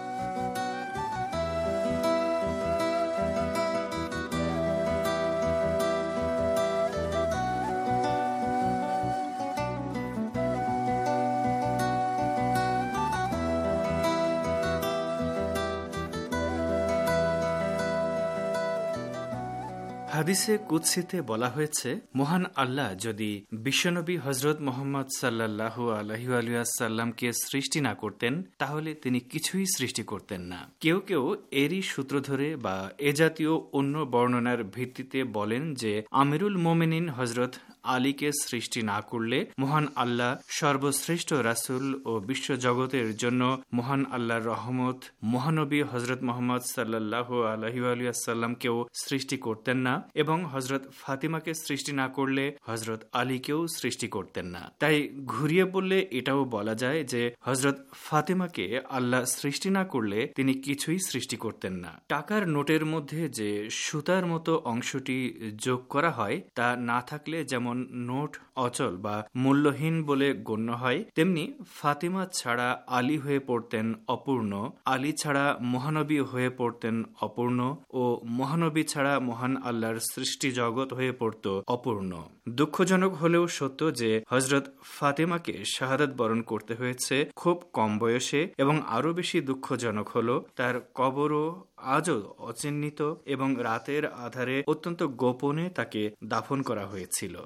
হাদিসে কুদসিতে বলা হয়েছে, মহান আল্লাহ যদি বিশ্বনবী হযরত মুহাম্মদ সাল্লাল্লাহু আলাইহি ওয়াসাল্লামকে সৃষ্টি না করতেন তাহলে তিনি কিছুই সৃষ্টি করতেন না। কেউ কেউ এরই সূত্র ধরে বা এ জাতীয় অন্য বর্ণনার ভিত্তিতে বলেন যে আমিরুল মোমিনিন হযরত আলীকে সৃষ্টি না করলে মহান আল্লাহ সর্বশ্রেষ্ঠ রাসূল ও বিশ্বজগতের জন্য মহান আল্লাহর রহমত মহানবী হযরত মুহাম্মদ সাল্লাল্লাহু আলাইহি ওয়াসাল্লামকেও সৃষ্টি করতেন না এবং হযরত ফাতিমাকে সৃষ্টি না করলে হযরত আলীকেও সৃষ্টি করতেন না। তাই ঘুরিয়ে বললে এটাও বলা যায় যে হযরত ফাতিমাকে আল্লাহ সৃষ্টি না করলে তিনি কিছুই সৃষ্টি করতেন না। টাকার নোটের মধ্যে যে সুতার মতো অংশটি যোগ করা হয় তা না থাকলে যেমন নোট অচল বা মূল্যহীন বলে গণ্য হয়, তেমনি ফাতিমা ছাড়া আলী হয়ে পড়তেন অপূর্ণ, আলী ছাড়া মহানবী হয়ে পড়তেন অপূর্ণ ও মহানবী ছাড়া মহান আল্লাহর সৃষ্টি জগৎ হয়ে পড়ত অপূর্ণ। দুঃখজনক হলেও সত্য যে হযরত ফাতিমাকে শাহাদাত বরণ করতে হয়েছে খুব কম বয়সে এবং আরো বেশি দুঃখজনক হলো তার কবরও আজও অচিহ্নিত এবং রাতের আধারে অত্যন্ত গোপনে তাকে দাফন করা হয়েছিল।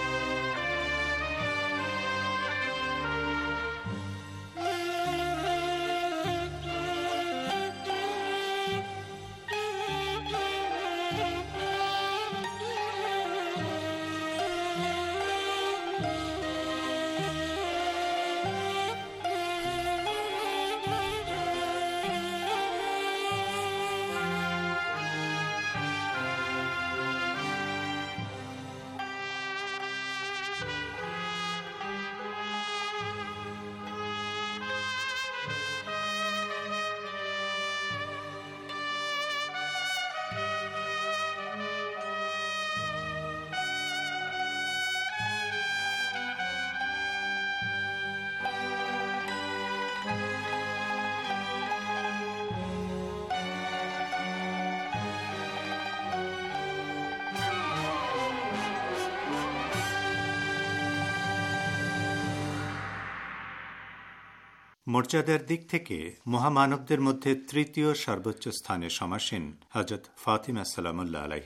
মর্যাদার দিক থেকে মহামানবদের মধ্যে তৃতীয় সর্বোচ্চ স্থানে সমাসীন হযরত ফাতিমা সালামুল্লাহ আলাইহা।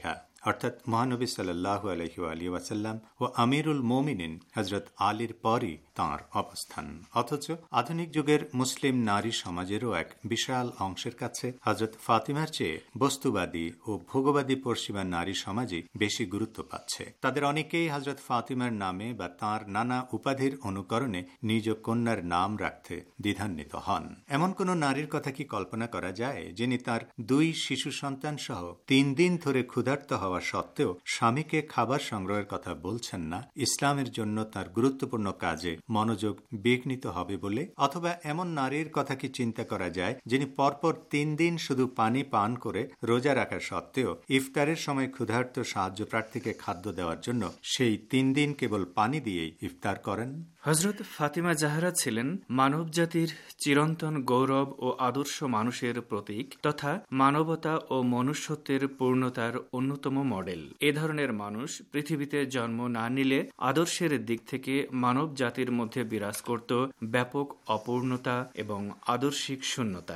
অর্থাৎ মহানবী সাল্লাল্লাহু আলাইহি আলিহি ওয়াসাল্লাম ও আমিরুল মোমিনিন হযরত আলীর পরই তাঁর অবস্থান। অথচ আধুনিক যুগের মুসলিম নারী সমাজেরও এক বিশাল অংশের কাছে হযরত ফাতিমার চেয়ে বস্তুবাদী ও ভোগবাদী পশ্চিমা নারী সমাজই বেশি গুরুত্ব পাচ্ছে। তাদের অনেকেই হযরত ফাতিমার নামে বা তাঁর নানা উপাধির অনুকরণে নিজ কন্যার নাম রাখতে দ্বিধান্বিত হন। এমন কোন নারীর কথা কি কল্পনা করা যায় যিনি তার দুই শিশু সন্তান সহ তিন দিন ধরে ক্ষুধার্ত হওয়া সত্ত্বেও স্বামীকে খাবার সংগ্রহের কথা বলছেন না ইসলামের জন্য তার গুরুত্বপূর্ণ কাজে মনোযোগ বিঘ্নিত হবে বলে? অথবা এমন নারীর কথা কি চিন্তা করা যায় যিনি পরপর তিন দিন শুধু পানি পান করে রোজা রাখা সত্ত্বেও ইফতারের সময় ক্ষুধার্ত সাহায্য প্রার্থীকে খাদ্য দেওয়ার জন্য সেই তিন দিন কেবল পানি দিয়েই ইফতার করেন? হযরত ফাতিমা জাহরা ছিলেন মানব জাতির চিরন্তন গৌরব ও আদর্শ মানুষের প্রতীক তথা মানবতা ও মনুষ্যত্বের পূর্ণতার অন্যতম মডেল। এ ধরনের মানুষ পৃথিবীতে জন্ম না নিলে আদর্শের দিক থেকে মানব জাতির মধ্যে বিরাজ করত ব্যাপক অপূর্ণতা এবং আদর্শিক শূন্যতা।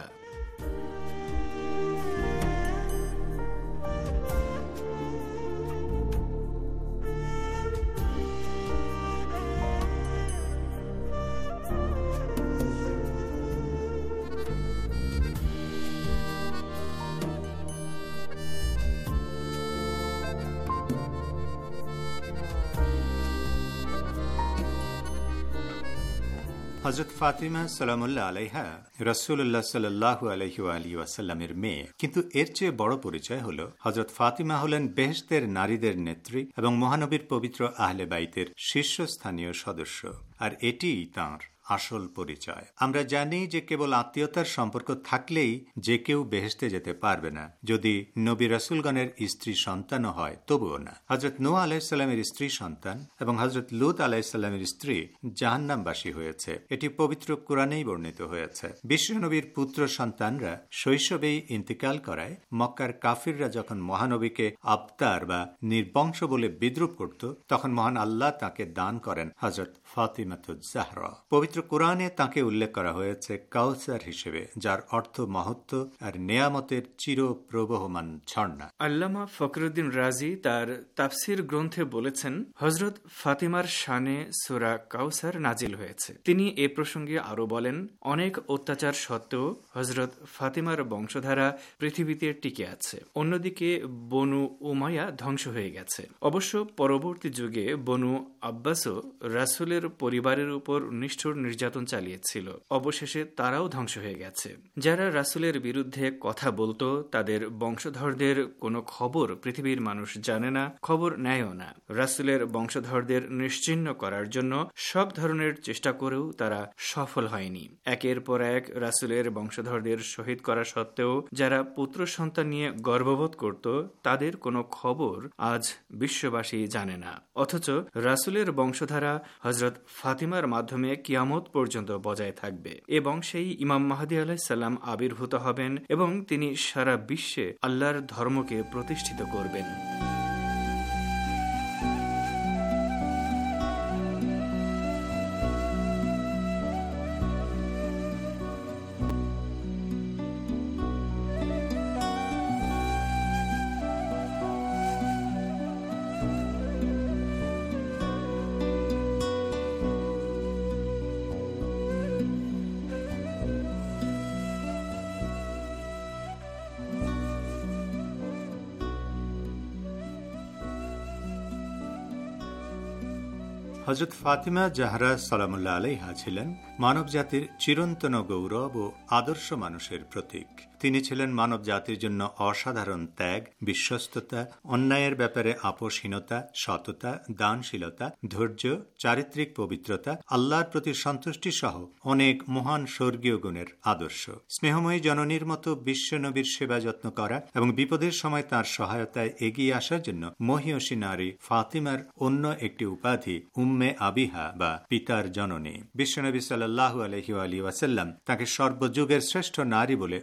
হযরত ফাতিমা সালামুল্লাহ আলাইহা রাসূলুল্লাহ সাল্লাল্লাহু আলাইহি ওয়া আলিহি ওয়াসাল্লামের মেয়ে, কিন্তু এর চেয়ে বড় পরিচয় হল হযরত ফাতিমা হলেন বেহেশতের নারীদের নেত্রী এবং মহানবীর পবিত্র আহলে বাইতের শীর্ষস্থানীয় সদস্য, আর এটিই তাঁর আসল পরিচয়। আমরা জানি যে কেবল আত্মীয়তার সম্পর্ক থাকলেই যে কেউ বেহেশতে যেতে পারবে না, যদি নবী রাসূলগণের স্ত্রী সন্তানও হয় তবুও না। হযরত নূহ আলাইহিস সালামের স্ত্রী সন্তান এবং হযরত লূত আলাইহিস সালামের স্ত্রী জাহান্নামবাসী হয়েছে, এটি পবিত্র কোরআনেই বর্ণিত হয়েছে। বিশ্বনবীর পুত্র সন্তানরা শৈশবেই ইন্তিকাল করায় মক্কার কাফিররা যখন মহানবীকে আবতার বা নির্বংশ বলে বিদ্রুপ করত তখন মহান আল্লাহ তাকে দান করেন হযরত ফাতিমাতুজ জাহরা। পবিত্র কোরআনে তাকে উল্লেখ করা হয়েছে কাউসার হিসেবে, যার অর্থ মহত্ব আর নেয়ামতের চির প্রবহমান ঝর্ণা। আল্লামা ফখরুদ্দিন রাজি তার তাফসির গ্রন্থে বলেছেন, হযরত ফাতিমার শানে সূরা কাউসার নাজিল হয়েছে। তিনি এ প্রসঙ্গে আরো বলেন, অনেক অত্যাচার সত্ত্বেও হযরত ফাতিমার বংশধারা পৃথিবীতে টিকে আছে। অন্যদিকে বনু উমাইয়া ধ্বংস হয়ে গেছে। অবশ্য পরবর্তী যুগে বনু আব্বাসও রাসূলের পরিবারের উপর নিষ্ঠুর নির্যাতন চালিয়েছিল। অবশেষে তারাও ধ্বংস হয়ে গেছে। যারা রাসূলের বিরুদ্ধে কথা বলতো তাদের বংশধরদের কোনো খবর পৃথিবীর মানুষ জানে না, খবর নেয়ও না। রাসূলের বংশধরদের নিশ্চিহ্ন করার জন্য সব ধরনের চেষ্টা করেও তারা সফল হয়নি। একের পর এক রাসূলের বংশধরদের শহীদ করা সত্ত্বেও যারা পুত্র সন্তান নিয়ে গর্ববোধ করত তাদের কোনো খবর আজ বিশ্ববাসী জানে না। অথচ রাসূলের বংশধারা হযরত ফাতিমার মাধ্যমে কিয়ামত পর্যন্ত বজায় থাকবে এবং সেই ইমাম মাহদী আলাইহিস সালাম আবির্ভূত হবেন এবং তিনি সারা বিশ্বে আল্লাহর ধর্মকে প্রতিষ্ঠিত করবেন। হযরত ফাতিমা জাহরা সালামুল্লাহ আলাইহা ছিলেন মানব জাতির চিরন্তন গৌরব ও আদর্শ মানুষের প্রতীক। তিনি ছিলেন মানব জাতির জন্য অসাধারণ ত্যাগ, বিশ্বস্ততা, অন্যায়ের ব্যাপারে আপোষহীনতা, সততা, দানশীলতা, ধৈর্য, চারিত্রিক পবিত্রতা, আল্লাহর প্রতি সন্তুষ্টি সহ অনেক মহান স্বর্গীয় গুণের আদর্শ। স্নেহময়ী জননীর মতো বিশ্বনবীর সেবা যত্ন করা এবং বিপদের সময় তার সহায়তায় এগিয়ে আসার জন্য মহিয়সী নারী ফাতিমার অন্য একটি উপাধি উম্মে আবিহা বা পিতার জননী। বিশ্বনবী সাল্লাল্লাহু আলাইহি ওয়া আলিহি ওয়াসাল্লাম তাকে সর্বযুগের শ্রেষ্ঠ নারী বলে উল্লেখ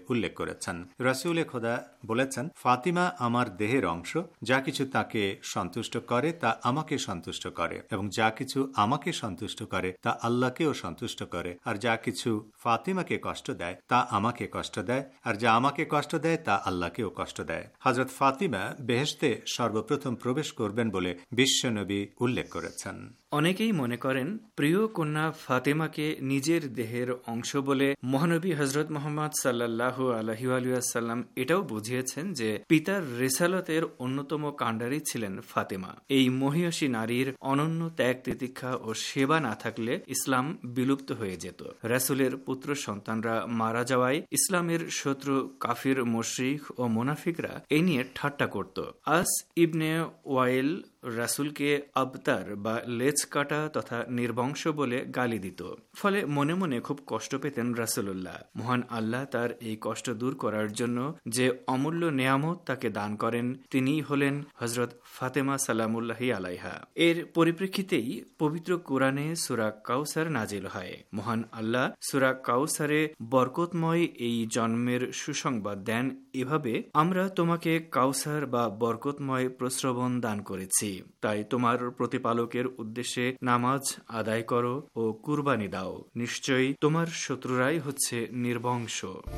করেছেন। রাসূলে খোদা বলেছেন, ফাতিমা আমার দেহের অংশ, যা কিছু তাকে সন্তুষ্ট করে তা আমাকে সন্তুষ্ট করে, এবং যা কিছু আমাকে সন্তুষ্ট করে তা আল্লাহকেও সন্তুষ্ট করে, আর যা কিছু ফাতিমাকে কষ্ট দেয় তা আমাকে কষ্ট দেয়, আর যা আমাকে কষ্ট দেয় তা আল্লাহকেও কষ্ট দেয়। হযরত ফাতিমা বেহেশতে সর্বপ্রথম প্রবেশ করবেন বলে বিশ্বনবী উল্লেখ করেছেন। অনেকেই মনে করেন প্রিয় কন্যা ফাতেমাকে নিজের দেহের অংশ বলে মহানবী হযরত মুহাম্মদ সাল্লাল্লাহু আলাইহি ওয়াসাল্লাম এটাও বুঝিয়েছেন যে পিতার রিসালতের অন্যতম কাণ্ডারী ছিলেন ফাতেমা। এই মহিয়সী নারীর অনন্য ত্যাগ তিতিক্ষা ও সেবা না থাকলে ইসলাম বিলুপ্ত হয়ে যেত। রাসূলের পুত্র সন্তানরা মারা যাওয়ায় ইসলামের শত্রু কাফির মুশরিক ও মুনাফিকরা এ নিয়ে ঠাট্টা করত। আস ইবনে ওয়াইল রাসূলকে আবতার বা লেজ কাটা তথা নির্বংশ বলে গালি দিত। ফলে মনে মনে খুব কষ্ট পেতেন রাসূলুল্লাহ। মহান আল্লাহ তার এই কষ্ট দূর করার জন্য যে অমূল্য নেয়ামত তাকে দান করেন তিনিই হলেন হযরত ফাতেমা সালামুল্লাহি আলাইহা। এর পরিপ্রেক্ষিতেই পবিত্র কোরআনে সূরা কাউসার নাজিল হয়। মহান আল্লাহ সূরা কাউসারে বরকতময় এই জন্মের সুসংবাদ দেন এভাবে, আমরা তোমাকে কাউসার বা বরকতময় প্রস্রবণ দান করেছি, তাই তোমার প্রতিপালকের উদ্দেশ্যে নামাজ আদায় করো ও কুরবানি দাও, নিশ্চয়ই তোমার শত্রুরাই হচ্ছে নির্বংশ।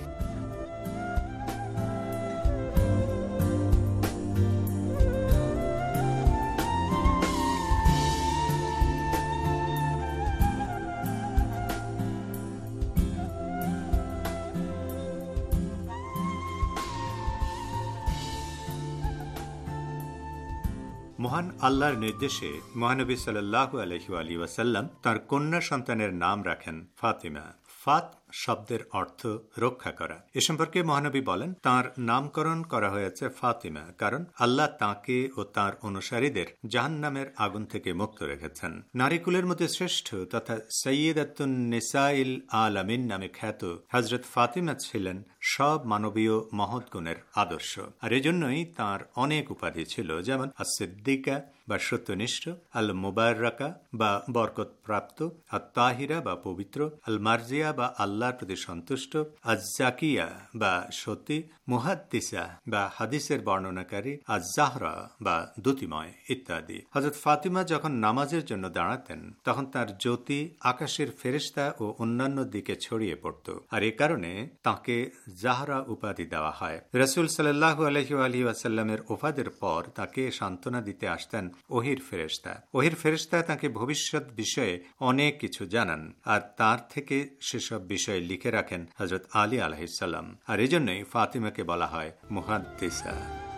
মহান আল্লাহর নির্দেশে মহানবী সাল্লাল্লাহু আলাইহি ওয়াসাল্লাম তার কন্যা সন্তানের নাম রাখেন ফাতিমা। ফাত শব্দের অর্থ রক্ষা করা। এ সম্পর্কে মহানবী বলেন, তার নামকরণ করা হয়েছে ফাতিমা কারণ আল্লাহ তাকে ও তার অনুসারীদের জাহান্নামের আগুন থেকে মুক্ত রেখেছেন। নারীকুলের মধ্যে শ্রেষ্ঠ তথা সৈয়দাতুন নিসাইল আলামিন নামে খ্যাত হযরত ফাতিমা ছিলেন সব মানবীয় মহৎ গুণের আদর্শ, আর এজন্যই তার অনেক উপাধি ছিল, যেমন as-সিদ্দিকা বা সত্যনিষ্ঠ, আল মুবাররাকা বা বরকত প্রাপ্ত, আত তাহিরা বা পবিত্র, আল মারজিয়া বা আল্লাহর প্রতি সন্তুষ্ট, আজ জাকিয়া বা সতী, মুহাদ্দিসা বা হাদিসের বর্ণনাকারী, আজ জাহরা বা দ্যুতিময় ইত্যাদি। হযরত ফাতিমা যখন নামাজের জন্য দাঁড়াতেন তখন তার জ্যোতি আকাশের ফেরেশতা ও অন্যান্য দিকে ছড়িয়ে পড়ত, আর এ কারণে তাকে জাহরা উপাধি দেওয়া হয়। রাসূল সাল্লাল্লাহু আলাইহি ওয়াসাল্লামের ওফাদের পর তাকে সান্ত্বনা দিতে আসতেন ওহির ফেরেশতা। ওহির ফেরেশতা তাকে ভবিষ্যৎ বিষয়ে অনেক কিছু জানান, আর তার থেকে সেসব বিষয় লিখে রাখেন হযরত আলী আলাইহিস সালাম, আর এজন্যই ফাতিমাকে বলা হয় মুহাদ্দিসা।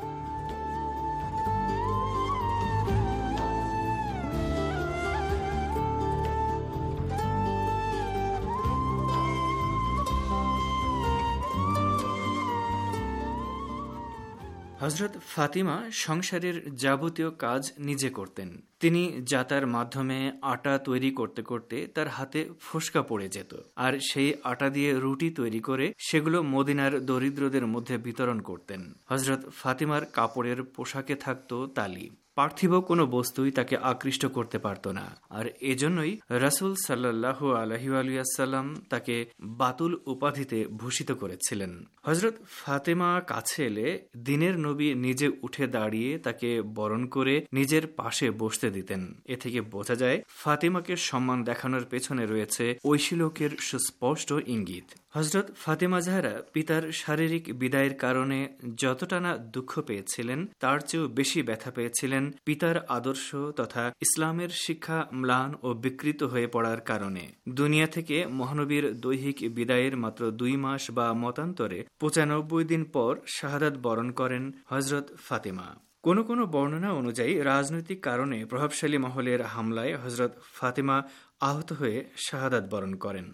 হযরত ফাতিমা সংসারের যাবতীয় কাজ নিজে করতেন। তিনি যাতার মাধ্যমে আটা তৈরি করতে করতে তার হাতে ফোসকা পড়ে যেত, আর সেই আটা দিয়ে রুটি তৈরি করে সেগুলো মদিনার দরিদ্রদের মধ্যে বিতরণ করতেন। হযরত ফাতিমার কাপড়ের পোশাকে থাকত তালি। পার্থিব কোনো বস্তুই তাকে আকৃষ্ট করতে পারত না, আর এজন্যই রাসূল সাল্লাল্লাহু আলাইহি ওয়াসাল্লাম তাকে বাতুল উপাধিতে ভূষিত করেছিলেন। হযরত ফাতেমা কাছে এলে দিনের নবী নিজে উঠে দাঁড়িয়ে তাকে বরণ করে নিজের পাশে বসতে দিতেন। এ থেকে বোঝা যায় ফাতিমাকে সম্মান দেখানোর পেছনে রয়েছে ঐশীলোকের সুস্পষ্ট ইঙ্গিত। হযরত ফাতেমা জাহরা পিতার শারীরিক বিদায়ের কারণে যতটা না দুঃখ পেয়েছিলেন তার চেয়েও বেশি ব্যথা পেয়েছিলেন পিতার আদর্শ তথা ইসলামের শিক্ষা ম্লান ও বিকৃত হয়ে পড়ার কারণে। দুনিয়া থেকে মহানবীর দৈহিক বিদায়ের মাত্র দুই মাস বা মতান্তরে পঁচানব্বই দিন পর শাহাদাত বরণ করেন হযরত ফাতেমা। কোনো কোনো বর্ণনা অনুযায়ী রাজনৈতিক কারণে প্রভাবশালী মহলের হামলায় হযরত ফাতেমা আহত হয়ে শাহাদাত বরণ করেন।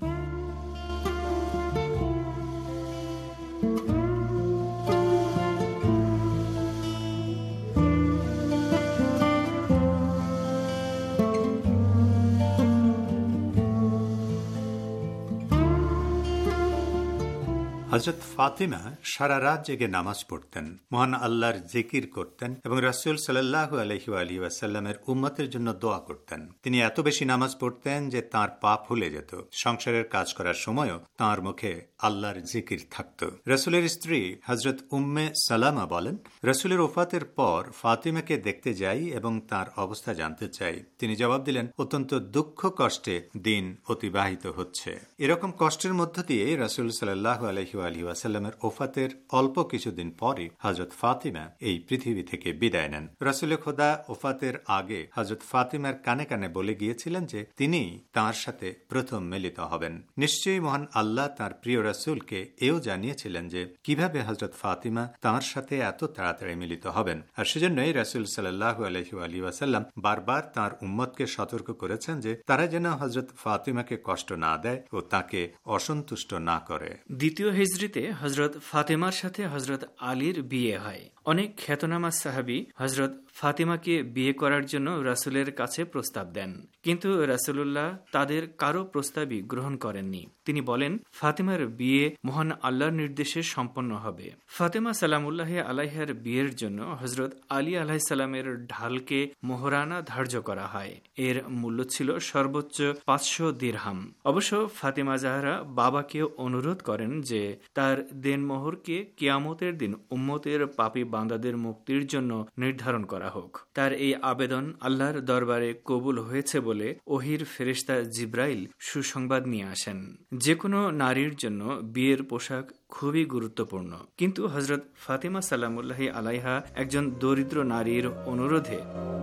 হযরত ফাতিমা সারা রাত জেগে নামাজ পড়তেন, মহান আল্লাহর জিকির করতেন এবং রাসূল সাল্লাল্লাহু আলাইহি ওয়া আলিহি ওয়াসাল্লামের উম্মতের জন্য দোয়া করতেন। তিনি এত বেশি নামাজ পড়তেন যে তার পা ফুলে যেত। সংসারের কাজ করার সময়ও তার মুখে আল্লাহর জিকির থাকত। রাসূলের স্ত্রী হযরত উম্মে সালামা বলেন, রাসূলের ওফাতের পর ফাতিমাকে দেখতে যাই এবং তার অবস্থা জানতে চাই। তিনি জবাব দিলেন, অত্যন্ত দুঃখ কষ্টে দিন অতিবাহিত হচ্ছে। এরকম কষ্টের মধ্য দিয়ে রাসূল সাল্লাল্লাহু আলাইহি ওয়া আলিহি ওয়াসাল্লামের ওফাতের অল্প কিছুদিন পরে হযরত ফাতিমা এই পৃথিবী থেকে বিদায় নেন। রাসূলে খোদা ওফাতের আগে হযরত ফাতিমার কানে কানে বলে গিয়েছিলেন যে তিনি তার সাথে প্রথম মিলিত হবেন। নিশ্চয়ই মহান আল্লাহ তার প্রিয় রাসূলকে এও জানিয়েছিলেন যে কিভাবে হযরত ফাতিমা তার সাথে এত তাড়াতাড়ি মিলিত হবেন, আর সেজন্যই রাসূল সাল্লাল্লাহু আলাইহি ওয়া আলিহি ওয়াসাল্লাম বারবার তার উম্মতকে সতর্ক করেছেন যে তারা যেন হযরত ফাতিমাকে কষ্ট না দেয় ও তাকে অসন্তুষ্ট না করে। দ্বিতীয় হিজরিতে হযরত ফাতিমার সাথে হযরত আলীর বিয়ে হয়। অনেক খ্যাতনামা সাহাবী হযরত ফাতিমাকে বিয়ে করার জন্য রাসূলের কাছে প্রস্তাব দেন, কিন্তু রাসূলুল্লাহ তাদের কারো প্রস্তাবই গ্রহণ করেননি। তিনি বলেন, ফাতিমার বিয়ে মহান আল্লাহর নির্দেশে সম্পন্ন হবে। ফাতিমা সালামুল্লাহ আলাইহার বিয়ের জন্য হযরত আলী আলাইহিস সালামের ঢালকে মোহরানা ধার্য করা হয়। এর মূল্য ছিল সর্বোচ্চ পাঁচশো দিরহাম। অবশ্য ফাতিমা জাহরা বাবাকে অনুরোধ করেন যে তার দেনমোহরকে কিয়ামতের দিন উম্মতের পাপী বান্দাদের মুক্তির জন্য নির্ধারণ করা হোক। তার এই আবেদন আল্লাহর দরবারে কবুল হয়েছে বলে ওহির ফেরেশতা জিব্রাইল সুসংবাদ নিয়ে আসেন। যে কোনো নারীর জন্য বিয়ের পোশাক খুবই গুরুত্বপূর্ণ, কিন্তু হযরত ফাতিমা সালামুল্লাহ আলাইহা একজন দরিদ্র নারীর অনুরোধে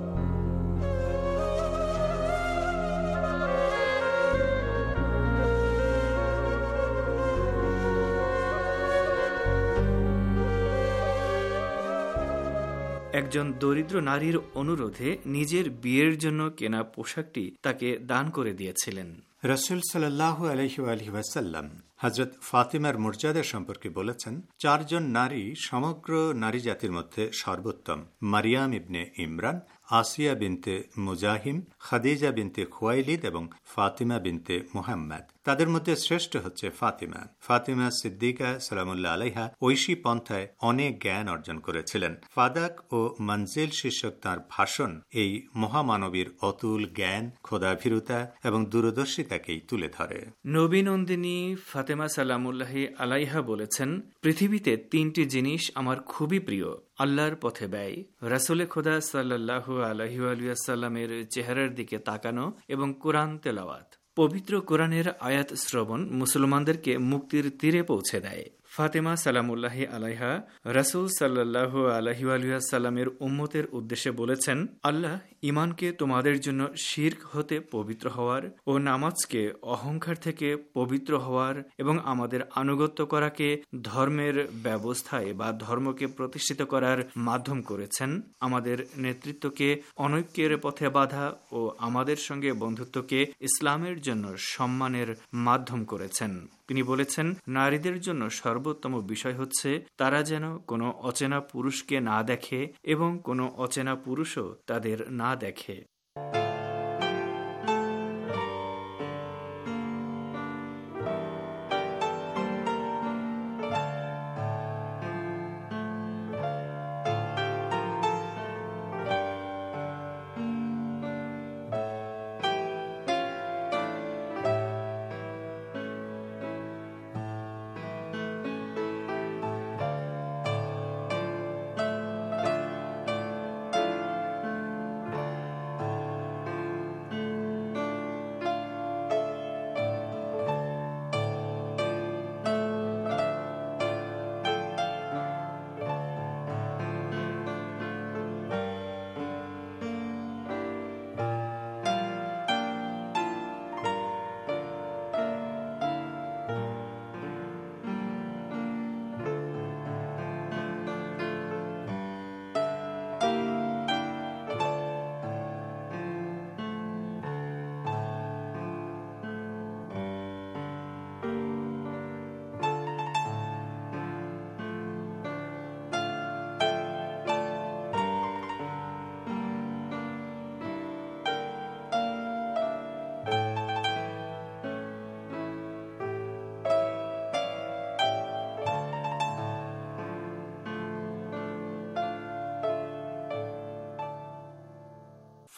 একজন দরিদ্র নারীর অনুরোধে নিজের বিয়ের জন্য কেনা পোশাকটি তাকে দান করে দিয়েছিলেন। রাসূল সাল্লাল্লাহু আলাইহি ওয়া আলিহি ওয়াসাল্লাম হযরত ফাতিমার মর্যাদা সম্পর্কে বলেছেন, চারজন নারী সমগ্র নারী জাতির মধ্যে সর্বোত্তম। মারিয়াম ইবনে ইমরান, আসিয়া বিনতে মুজাহিম, খাদিজা বিনতে খুয়াইলিদ এবং ফাতিমা বিনতে মুহাম্মদ। তাদের মধ্যে শ্রেষ্ঠ হচ্ছে ফাতিমা। ফাতিমা সিদ্দিকা সালামুল্লাহ আলাইহা ঐশী পন্থায় অনেক জ্ঞান অর্জন করেছিলেন। ফাদাক ও মঞ্জিল শীর্ষক তাঁর ভাষণ এই মহামানবীর অতুল জ্ঞান, খোদাভীরুতা এবং দূরদর্শিতাকেই তুলে ধরে। নবী নন্দিনী ফাতেমা সালামুল্লাহ আলাইহা বলেছেন, পৃথিবীতে তিনটি জিনিস আমার খুবই প্রিয়: আল্লাহর পথে ব্যয়, রাসূলে খোদা সাল্লাল্লাহু আলাইহি ওয়া সাল্লামের চেহারার দিকে তাকানো এবং কোরআন তেলাওয়াত। পবিত্র কোরআনের আয়াত শ্রবণ মুসলমানদেরকে মুক্তির তীরে পৌঁছে দেয়। ফাতেমা সালামুল্লাহ আলাইহা রাসূল সাল্লাল্লাহু আলাইহি ওয়া সাল্লামের উম্মতের উদ্দেশ্যে বলেছেন, আল্লাহ ঈমানকে তোমাদের জন্য শিরক হতে পবিত্র হওয়ার ও নামাজকে অহংকার থেকে পবিত্র হওয়ার এবং আমাদের আনুগত্য করাকে ধর্মের ব্যবস্থায় বা ধর্মকে প্রতিষ্ঠিত করার মাধ্যম করেছেন, আমাদের নেতৃত্বকে অনৈক্যের পথে বাধা ও আমাদের সঙ্গে বন্ধুত্বকে ইসলামের জন্য সম্মানের মাধ্যম করেছেন। তিনি বলেছেন, নারীদের জন্য সর্বোত্তম বিষয় হচ্ছে তারা যেন কোনো অচেনা পুরুষকে না দেখে এবং কোনো অচেনা পুরুষও তাদের না দেখে।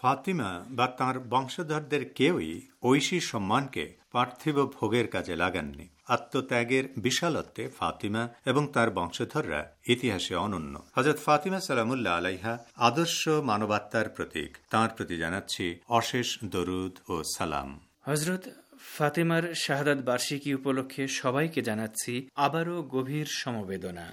ফাতিমা বা তাঁর বংশধরদের কেউই ঐশী সম্মানকে পার্থিব ভোগের কাজে লাগাননি। আত্মত্যাগের বিশালত্বে ফাতিমা এবং তার বংশধররা ইতিহাসে অনন্য। হযরত ফাতিমা সালামুল্লাহ আলাইহা আদর্শ মানবাত্মার প্রতীক। তাঁর প্রতি জানাচ্ছি অশেষ দরুদ ও সালাম। হযরত ফাতিমার শাহাদাত বার্ষিকী উপলক্ষে সবাইকে জানাচ্ছি আবারও গভীর সমবেদনা।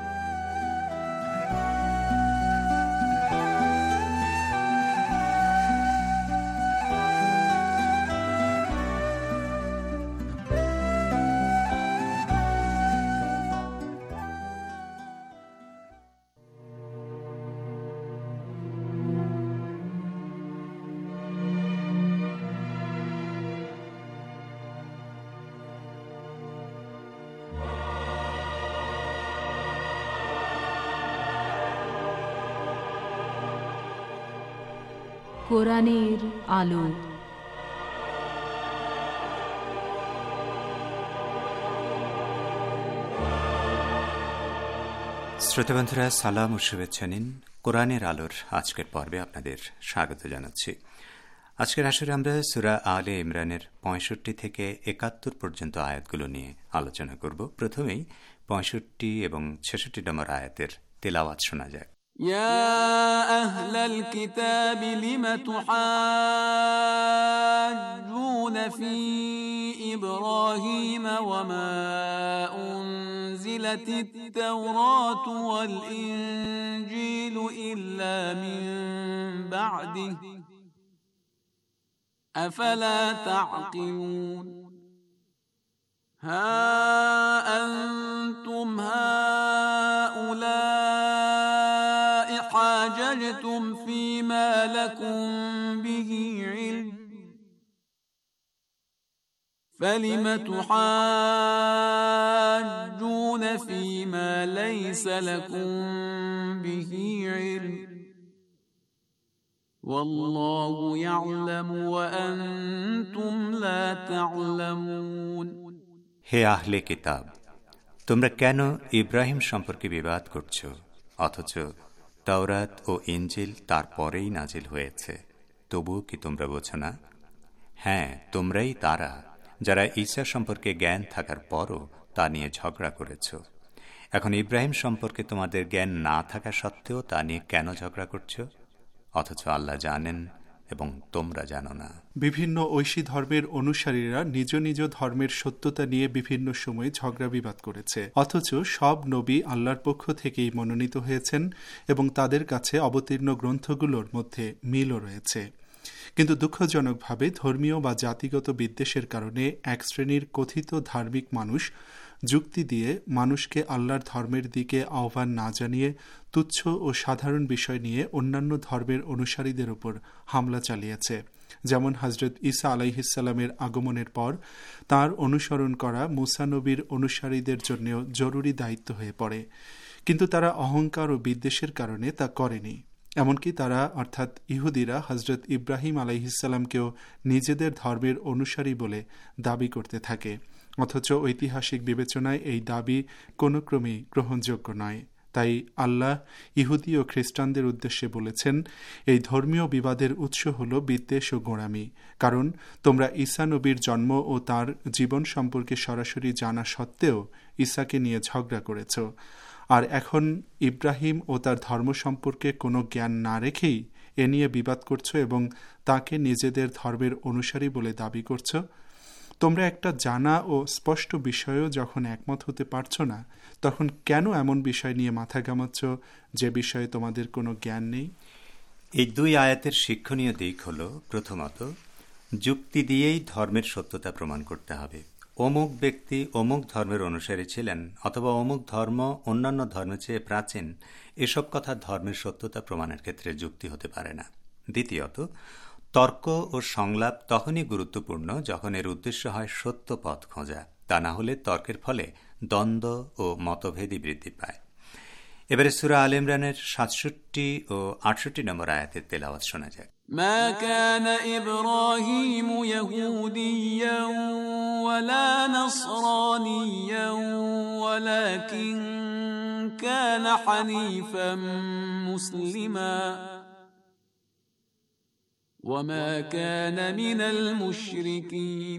কোরআনের আলো। শ্রোতাবন্ধুরা, সালাম ও শুভেচ্ছা নিন। কোরআনের আলোর আজকের পর্বে আপনাদের স্বাগত জানাচ্ছি। আজকের আসরে আমরা সূরা আলে ইমরানের পঁয়ষট্টি থেকে একাত্তর পর্যন্ত আয়াতগুলো নিয়ে আলোচনা করব। প্রথমেই পঁয়ষট্টি এবং ছেষট্টি নম্বর আয়াতের তেলাওয়াত শোনা যাক। يا أهل الكتاب لم تحاجون في إبراهيم وما أنزلت التوراة والإنجيل إلا من بعده أفلا تعقلون ها أنتم هؤلاء حاججتم فيما لكم به علم فلم تحاجون فيما ليس لكم به علم والله يعلم وأنتم لا تعلمون। হে আহলে কিতাব, তোমরা কেন ইব্রাহিম সম্পর্কে বিবাদ করছো, অথচ তাওরাত ও ইনজিল তার পরেই নাজিল হয়েছে? তবুও কি তোমরা বোঝো না? হ্যাঁ, তোমরাই তারা যারা ঈসা সম্পর্কে জ্ঞান থাকার পরও তা নিয়ে ঝগড়া করেছ। এখন ইব্রাহিম সম্পর্কে তোমাদের জ্ঞান না থাকা সত্ত্বেও তা নিয়ে কেন ঝগড়া করছ? অথচ আল্লাহ জানেন এবং তোমরা জানো না। বিভিন্ন ঐশী ধর্মের অনুসারীরা নিজ নিজ ধর্মের সত্যতা নিয়ে বিভিন্ন সময় ঝগড়া বিবাদ করেছে, অথচ সব নবী আল্লাহর পক্ষ থেকেই মনোনীত হয়েছেন এবং তাদের কাছে অবতীর্ণ গ্রন্থগুলোর মধ্যে মিলও রয়েছে। কিন্তু দুঃখজনকভাবে ধর্মীয় বা জাতিগত বিদ্বেষের কারণে এক শ্রেণীর কথিত ধার্মিক মানুষ যুক্তি দিয়ে মানুষকে আল্লাহর ধর্মের দিকে আহ্বান না জানিয়ে তুচ্ছ ও সাধারণ বিষয় নিয়ে অন্যান্য ধর্মের অনুসারীদের উপর হামলা চালিয়েছে। যেমন হযরত ঈসা আলাইহিসসালামের আগমনের পর তার অনুসরণ করা মুসা নবীর অনুসারীদের জন্যও জরুরি দায়িত্ব হয়ে পড়ে, কিন্তু তারা অহংকার ও বিদ্বেষের কারণে তা করেনি। এমনকি তারা অর্থাৎ ইহুদিরা হযরত ইব্রাহিম আলাইহিসসালামকেও নিজেদের ধর্মের অনুসারী বলে দাবি করতে থাকে, অথচ ঐতিহাসিক বিবেচনায় এই দাবি কোনো ক্রমেই গ্রহণযোগ্য নয়। তাই আল্লাহ ইহুদি ও খ্রিস্টানদের উদ্দেশ্যে বলেছেন, এই ধর্মীয় বিবাদের উৎস হল বিদ্বেষ ও গোঁড়ামি, কারণ তোমরা ঈসা নবীর জন্ম ও তার জীবন সম্পর্কে সরাসরি জানা সত্ত্বেও ঈসাকে নিয়ে ঝগড়া করেছ, আর এখন ইব্রাহিম ও তার ধর্ম সম্পর্কে কোনো জ্ঞান না রেখেই এ নিয়ে বিবাদ করছো এবং তাকে নিজেদের ধর্মের অনুসারী বলে দাবি করছো। তোমরা একটা জানা ও স্পষ্ট বিষয়েও যখন একমত হতে পারছো না, তখন কেন এমন বিষয় নিয়ে মাথা ঘামাচ্ছ যে বিষয়ে তোমাদের কোনো জ্ঞান নেই? এই দুই আয়াতের শিক্ষণীয় দিক হল, প্রথমত, যুক্তি দিয়েই ধর্মের সত্যতা প্রমাণ করতে হবে। অমুক ব্যক্তি অমুক ধর্মের অনুসারী ছিলেন অথবা অমুক ধর্ম অন্যান্য ধর্মের চেয়ে প্রাচীন, এসব কথা ধর্মের সত্যতা প্রমাণের ক্ষেত্রে যুক্তি হতে পারে না। দ্বিতীয়ত, তর্ক ও সংলাপ তখনই গুরুত্বপূর্ণ যখন এর উদ্দেশ্য হয় সত্য পথ খোঁজা, তা না হলে তর্কের ফলে দ্বন্দ্ব ও মতভেদই বৃদ্ধি পায়। এবারে সূরা আলে ইমরানের সাতষট্টি ও আটষট্টি নম্বর আয়াতের তেলাওয়াত শোনা যায়। ما كان إبراهيم يهوديا ولا نصرانيا ولكن كان حنيفا مسلما وما كان من المشركين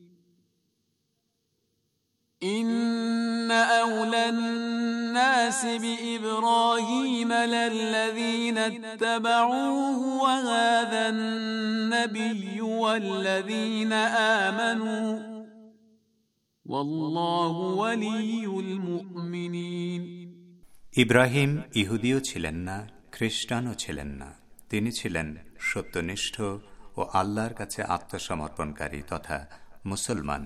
إن أولى الناس بإبراهيم للذين اتبعوه وهذا النبي والذين آمنوا والله ولي المؤمنين ইব্রাহিম ইহুদিও ছিলেন না, খ্রিস্টানও ছিলেন না। তিনি ছিলেন সত্যনিষ্ঠ ও আল্লাহর কাছে আত্মসমর্পণকারী তথা মুসলমান,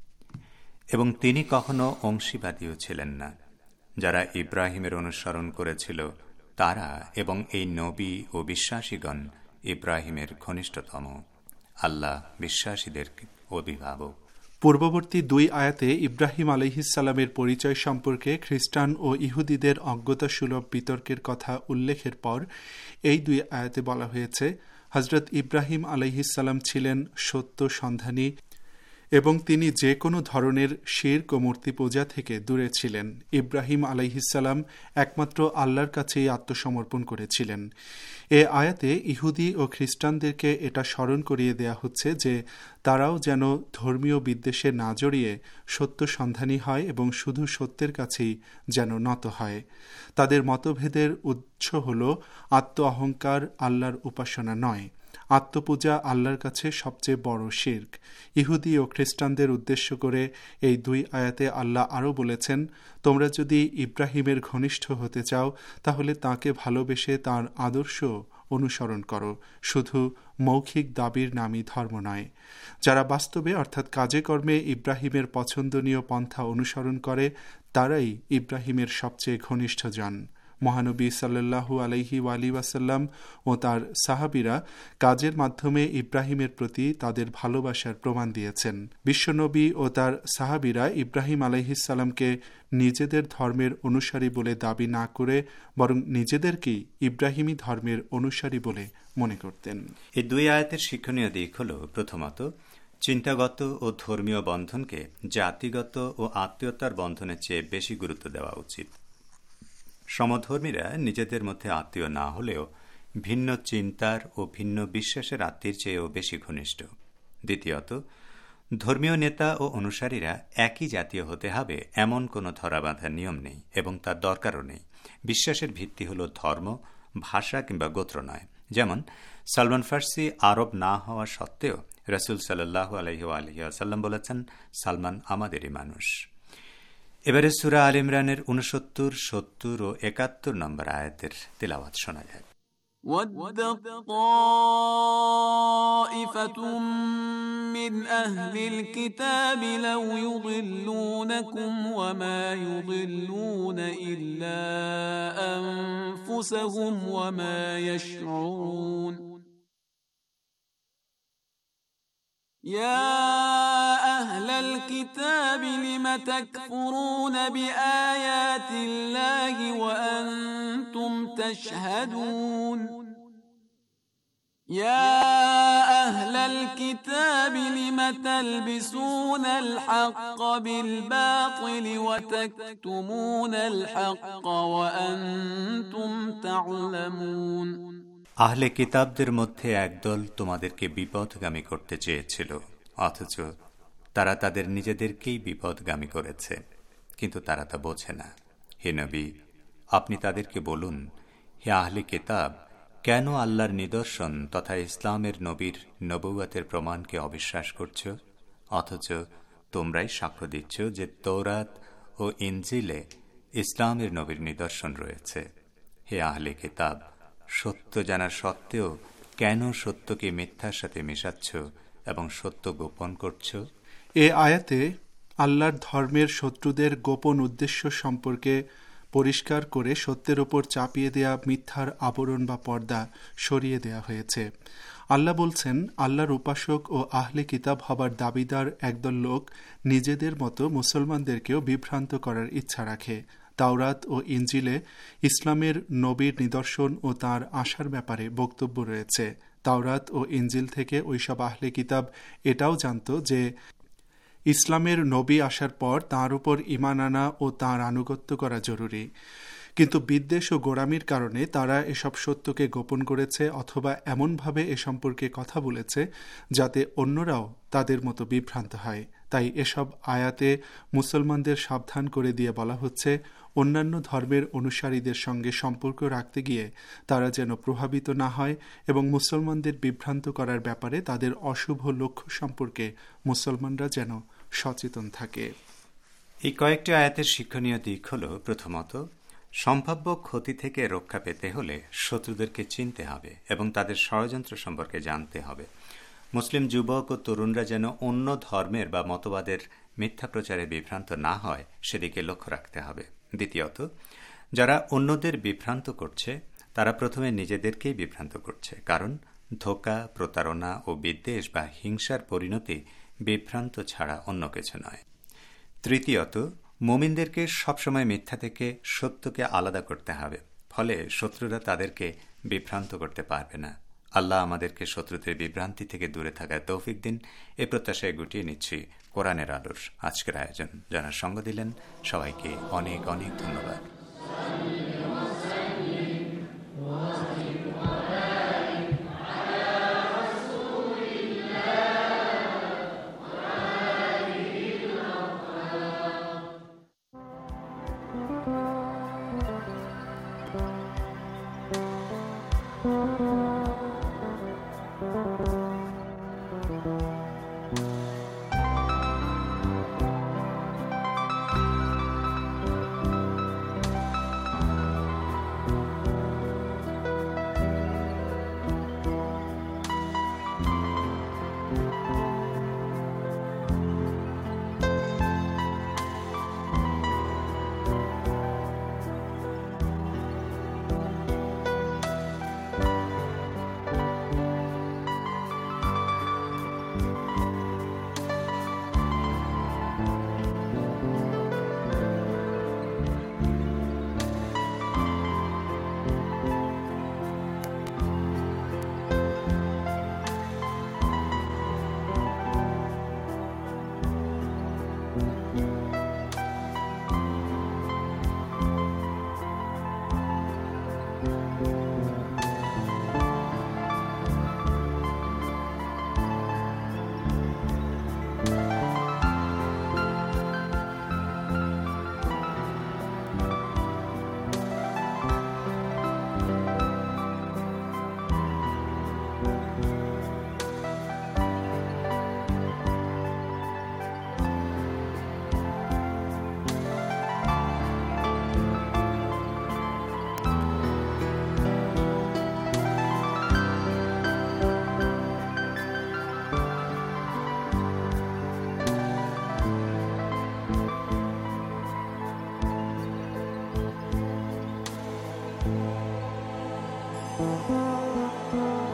এবং তিনি কখনো অংশীবাদীও ছিলেন না। যারা ইব্রাহিমের অনুসরণ করেছিল তারা এবং এই নবী ও বিশ্বাসীগণ ইব্রাহিমের ঘনিষ্ঠতম। আল্লাহ বিশ্বাসীদের অভিভাবক। পূর্ববর্তী দুই আয়াতে ইব্রাহিম আলাইহিসসালামের পরিচয় সম্পর্কে খ্রিস্টান ও ইহুদিদের অজ্ঞতাসুলভ বিতর্কের কথা উল্লেখের পর এই দুই আয়াতে বলা হয়েছে, হজরত ইব্রাহিম আলাইহিসসালাম ছিলেন সত্য সন্ধানী এবং তিনি যে কোনো ধরনের শিরক ও মূর্তি পূজা থেকে দূরে ছিলেন। ইব্রাহিম আলাইহিসসালাম একমাত্র আল্লাহর কাছেই আত্মসমর্পণ করেছিলেন। এ আয়াতে ইহুদি ও খ্রিস্টানদেরকে এটা স্মরণ করিয়ে দেয়া হচ্ছে যে তারাও যেন ধর্মীয় বিদ্বেষে না জড়িয়ে সত্য সন্ধানী হয় এবং শুধু সত্যের কাছেই যেন নত হয়। তাদের মতভেদের উৎস হল আত্ম অহংকার, আল্লাহর উপাসনা নয়। আত্মপূজা আল্লাহর কাছে সবচেয়ে বড় শিরক। ইহুদি ও খ্রিস্টানদের উদ্দেশ্য করে এই দুই আয়াতে আল্লাহ আরও বলেছেন, তোমরা যদি ইব্রাহিমের ঘনিষ্ঠ হতে চাও তাহলে তাকে ভালোবেসে তার আদর্শ অনুসরণ করো, শুধু মৌখিক দাবির নামই ধর্ম নয়। যারা বাস্তবে অর্থাৎ কাজে কর্মে ইব্রাহিমের পছন্দনীয় পন্থা অনুসরণ করে তারাই ইব্রাহিমের সবচেয়ে ঘনিষ্ঠজন। মহানবী সাল্লাল্লাহু আলাইহি ওয়ালি ওয়াসাল্লাম ও তার সাহাবিরা কাজের মাধ্যমে ইব্রাহিমের প্রতি তাদের ভালোবাসার প্রমাণ দিয়েছেন। বিশ্বনবী ও তার সাহাবিরা ইব্রাহিম আলাইহিসসালামকে নিজেদের ধর্মের অনুসারী বলে দাবি না করে বরং নিজেদেরকেই ইব্রাহিমী ধর্মের অনুসারী বলে মনে করতেন। এই দুই আয়াতের শিক্ষণীয় দিক হল, প্রথমত, চিন্তাগত ও ধর্মীয় বন্ধনকে জাতিগত ও আত্মীয়তার বন্ধনের চেয়ে বেশি গুরুত্ব দেওয়া উচিত। সমধর্মীরা নিজেদের মধ্যে আত্মীয় না হলেও ভিন্ন চিন্তার ও ভিন্ন বিশ্বাসের আত্মীয়ের চেয়েও বেশি ঘনিষ্ঠ। দ্বিতীয়ত, ধর্মীয় নেতা ও অনুসারীরা একই জাতীয় হতে হবে এমন কোনো ধরাবাঁধার নিয়ম নেই এবং তার দরকারও নেই। বিশ্বাসের ভিত্তি হল ধর্ম, ভাষা কিংবা গোত্র নয়। যেমন সালমান ফার্সি আরব না হওয়া সত্ত্বেও রাসূল সাল্লাল্লাহু আলাইহি ওয়ালিহি ওয়াসাল্লাম বলেছেন, সালমান আমাদেরই মানুষ। এবারে সূরা আল ইমরানের ঊনসত্তর, সত্তর ও একাত্তর নম্বর আয়াতের তিলাওয়াত শোনা যায়। وَدَّ طَائِفَةٌ مِّنْ أَهْلِ الْكِتَابِ لَوْ يُضِلُّونَكُمْ وَمَا يُضِلُّونَ إِلَّا أَنفُسَهُمْ وَمَا يَشْعُرُونَ يَا أَهْلَ الْكِتَابِ لِمَ تَكْفُرُونَ بِآيَاتِ اللَّهِ وَأَنْتُمْ تَشْهَدُونَ يَا أَهْلَ الْكِتَابِ لِمَ تَلْبِسُونَ الْحَقَّ بِالْبَاطِلِ وَتَكْتُمُونَ الْحَقَّ وَأَنْتُمْ تَعْلَمُونَ আহলে কিতাবদের মধ্যে একদল তোমাদেরকে বিপথগামী করতে চেয়েছিল, অথচ তারা তাদের নিজেদেরকেই বিপথগামী করেছে, কিন্তু তারা তা বোঝে না। হে নবী, আপনি তাদেরকে বলুন, হে আহলে কিতাব, কেন আল্লাহর নিদর্শন তথা ইসলামের নবীর নবুয়তের প্রমাণকে অবিশ্বাস করছ, অথচ তোমরাই সাক্ষ্য দিচ্ছ যে তৌরাত ও ইনজিলে ইসলামের নবীর নিদর্শন রয়েছে। হে আহলে কিতাব, সত্য জানার সত্ত্বেও কেন সত্যকে মিথ্যার সাথে মেশাচ্ছ এবং সত্য গোপন করছ? এ আয়াতে আল্লাহর ধর্মের শত্রুদের গোপন উদ্দেশ্য সম্পর্কে পরিষ্কার করে সত্যের ওপর চাপিয়ে দেয়া মিথ্যার আবরণ বা পর্দা সরিয়ে দেয়া হয়েছে। আল্লাহ বলছেন, আল্লাহর উপাসক ও আহলে কিতাব হবার দাবিদার একদল লোক নিজেদের মতো মুসলমানদেরকেও বিভ্রান্ত করার ইচ্ছা রাখে। তাওরাত ও ইনজিলে ইসলামের নবীর নিদর্শন ও তার আসার ব্যাপারে বক্তব্য রয়েছে। তাওরাত ও ইনজিল থেকে ওইসব আহলে কিতাব এটাও জানত যে ইসলামের নবী আসার পর তাঁর উপর ঈমান আনা ও তাঁর আনুগত্য করা জরুরি। কিন্তু বিদ্বেষ ও গোঁড়ামির কারণে তারা এসব সত্যকে গোপন করেছে অথবা এমনভাবে এ সম্পর্কে কথা বলেছে যাতে অন্যরাও তাদের মতো বিভ্রান্ত হয়। তাই এসব আয়াতে মুসলমানদের সাবধান করে দিয়ে বলা হচ্ছে, অন্যান্য ধর্মের অনুসারীদের সঙ্গে সম্পর্ক রাখতে গিয়ে তারা যেন প্রভাবিত না হয় এবং মুসলমানদের বিভ্রান্ত করার ব্যাপারে তাদের অশুভ লক্ষ্য সম্পর্কে মুসলমানরা যেন সচেতন থাকে। এই কয়েকটি আয়াতের শিক্ষণীয় দিক হল, প্রথমত, সম্ভাব্য ক্ষতি থেকে রক্ষা পেতে হলে শত্রুদেরকে চিনতে হবে এবং তাদের ষড়যন্ত্র সম্পর্কে জানতে হবে। মুসলিম যুবক ও তরুণরা যেন অন্য ধর্মের বা মতবাদের মিথ্যা প্রচারে বিভ্রান্ত না হয় সেদিকে লক্ষ্য রাখতে হবে। দ্বিতীয়ত, যারা অন্যদের বিভ্রান্ত করছে তারা প্রথমে নিজেদেরকেই বিভ্রান্ত করছে, কারণ ধোঁকা, প্রতারণা ও বিদ্বেষ বা হিংসার পরিণতি বিভ্রান্ত ছাড়া অন্য কিছু নয়। তৃতীয়ত, মুমিনদেরকে সবসময় মিথ্যা থেকে সত্যকে আলাদা করতে হবে, ফলে শত্রুরা তাদেরকে বিভ্রান্ত করতে পারবে না। আল্লাহ আমাদেরকে শত্রুদের বিভ্রান্তি থেকে দূরে থাকার তৌফিক দিন। এ প্রত্যাশায় গুটিয়ে নিচ্ছি কোরআনের আলোর আজকের আয়োজন। যারা সঙ্গ দিলেন সবাইকে অনেক অনেক ধন্যবাদ।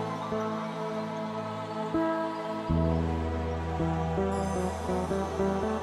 Thank you.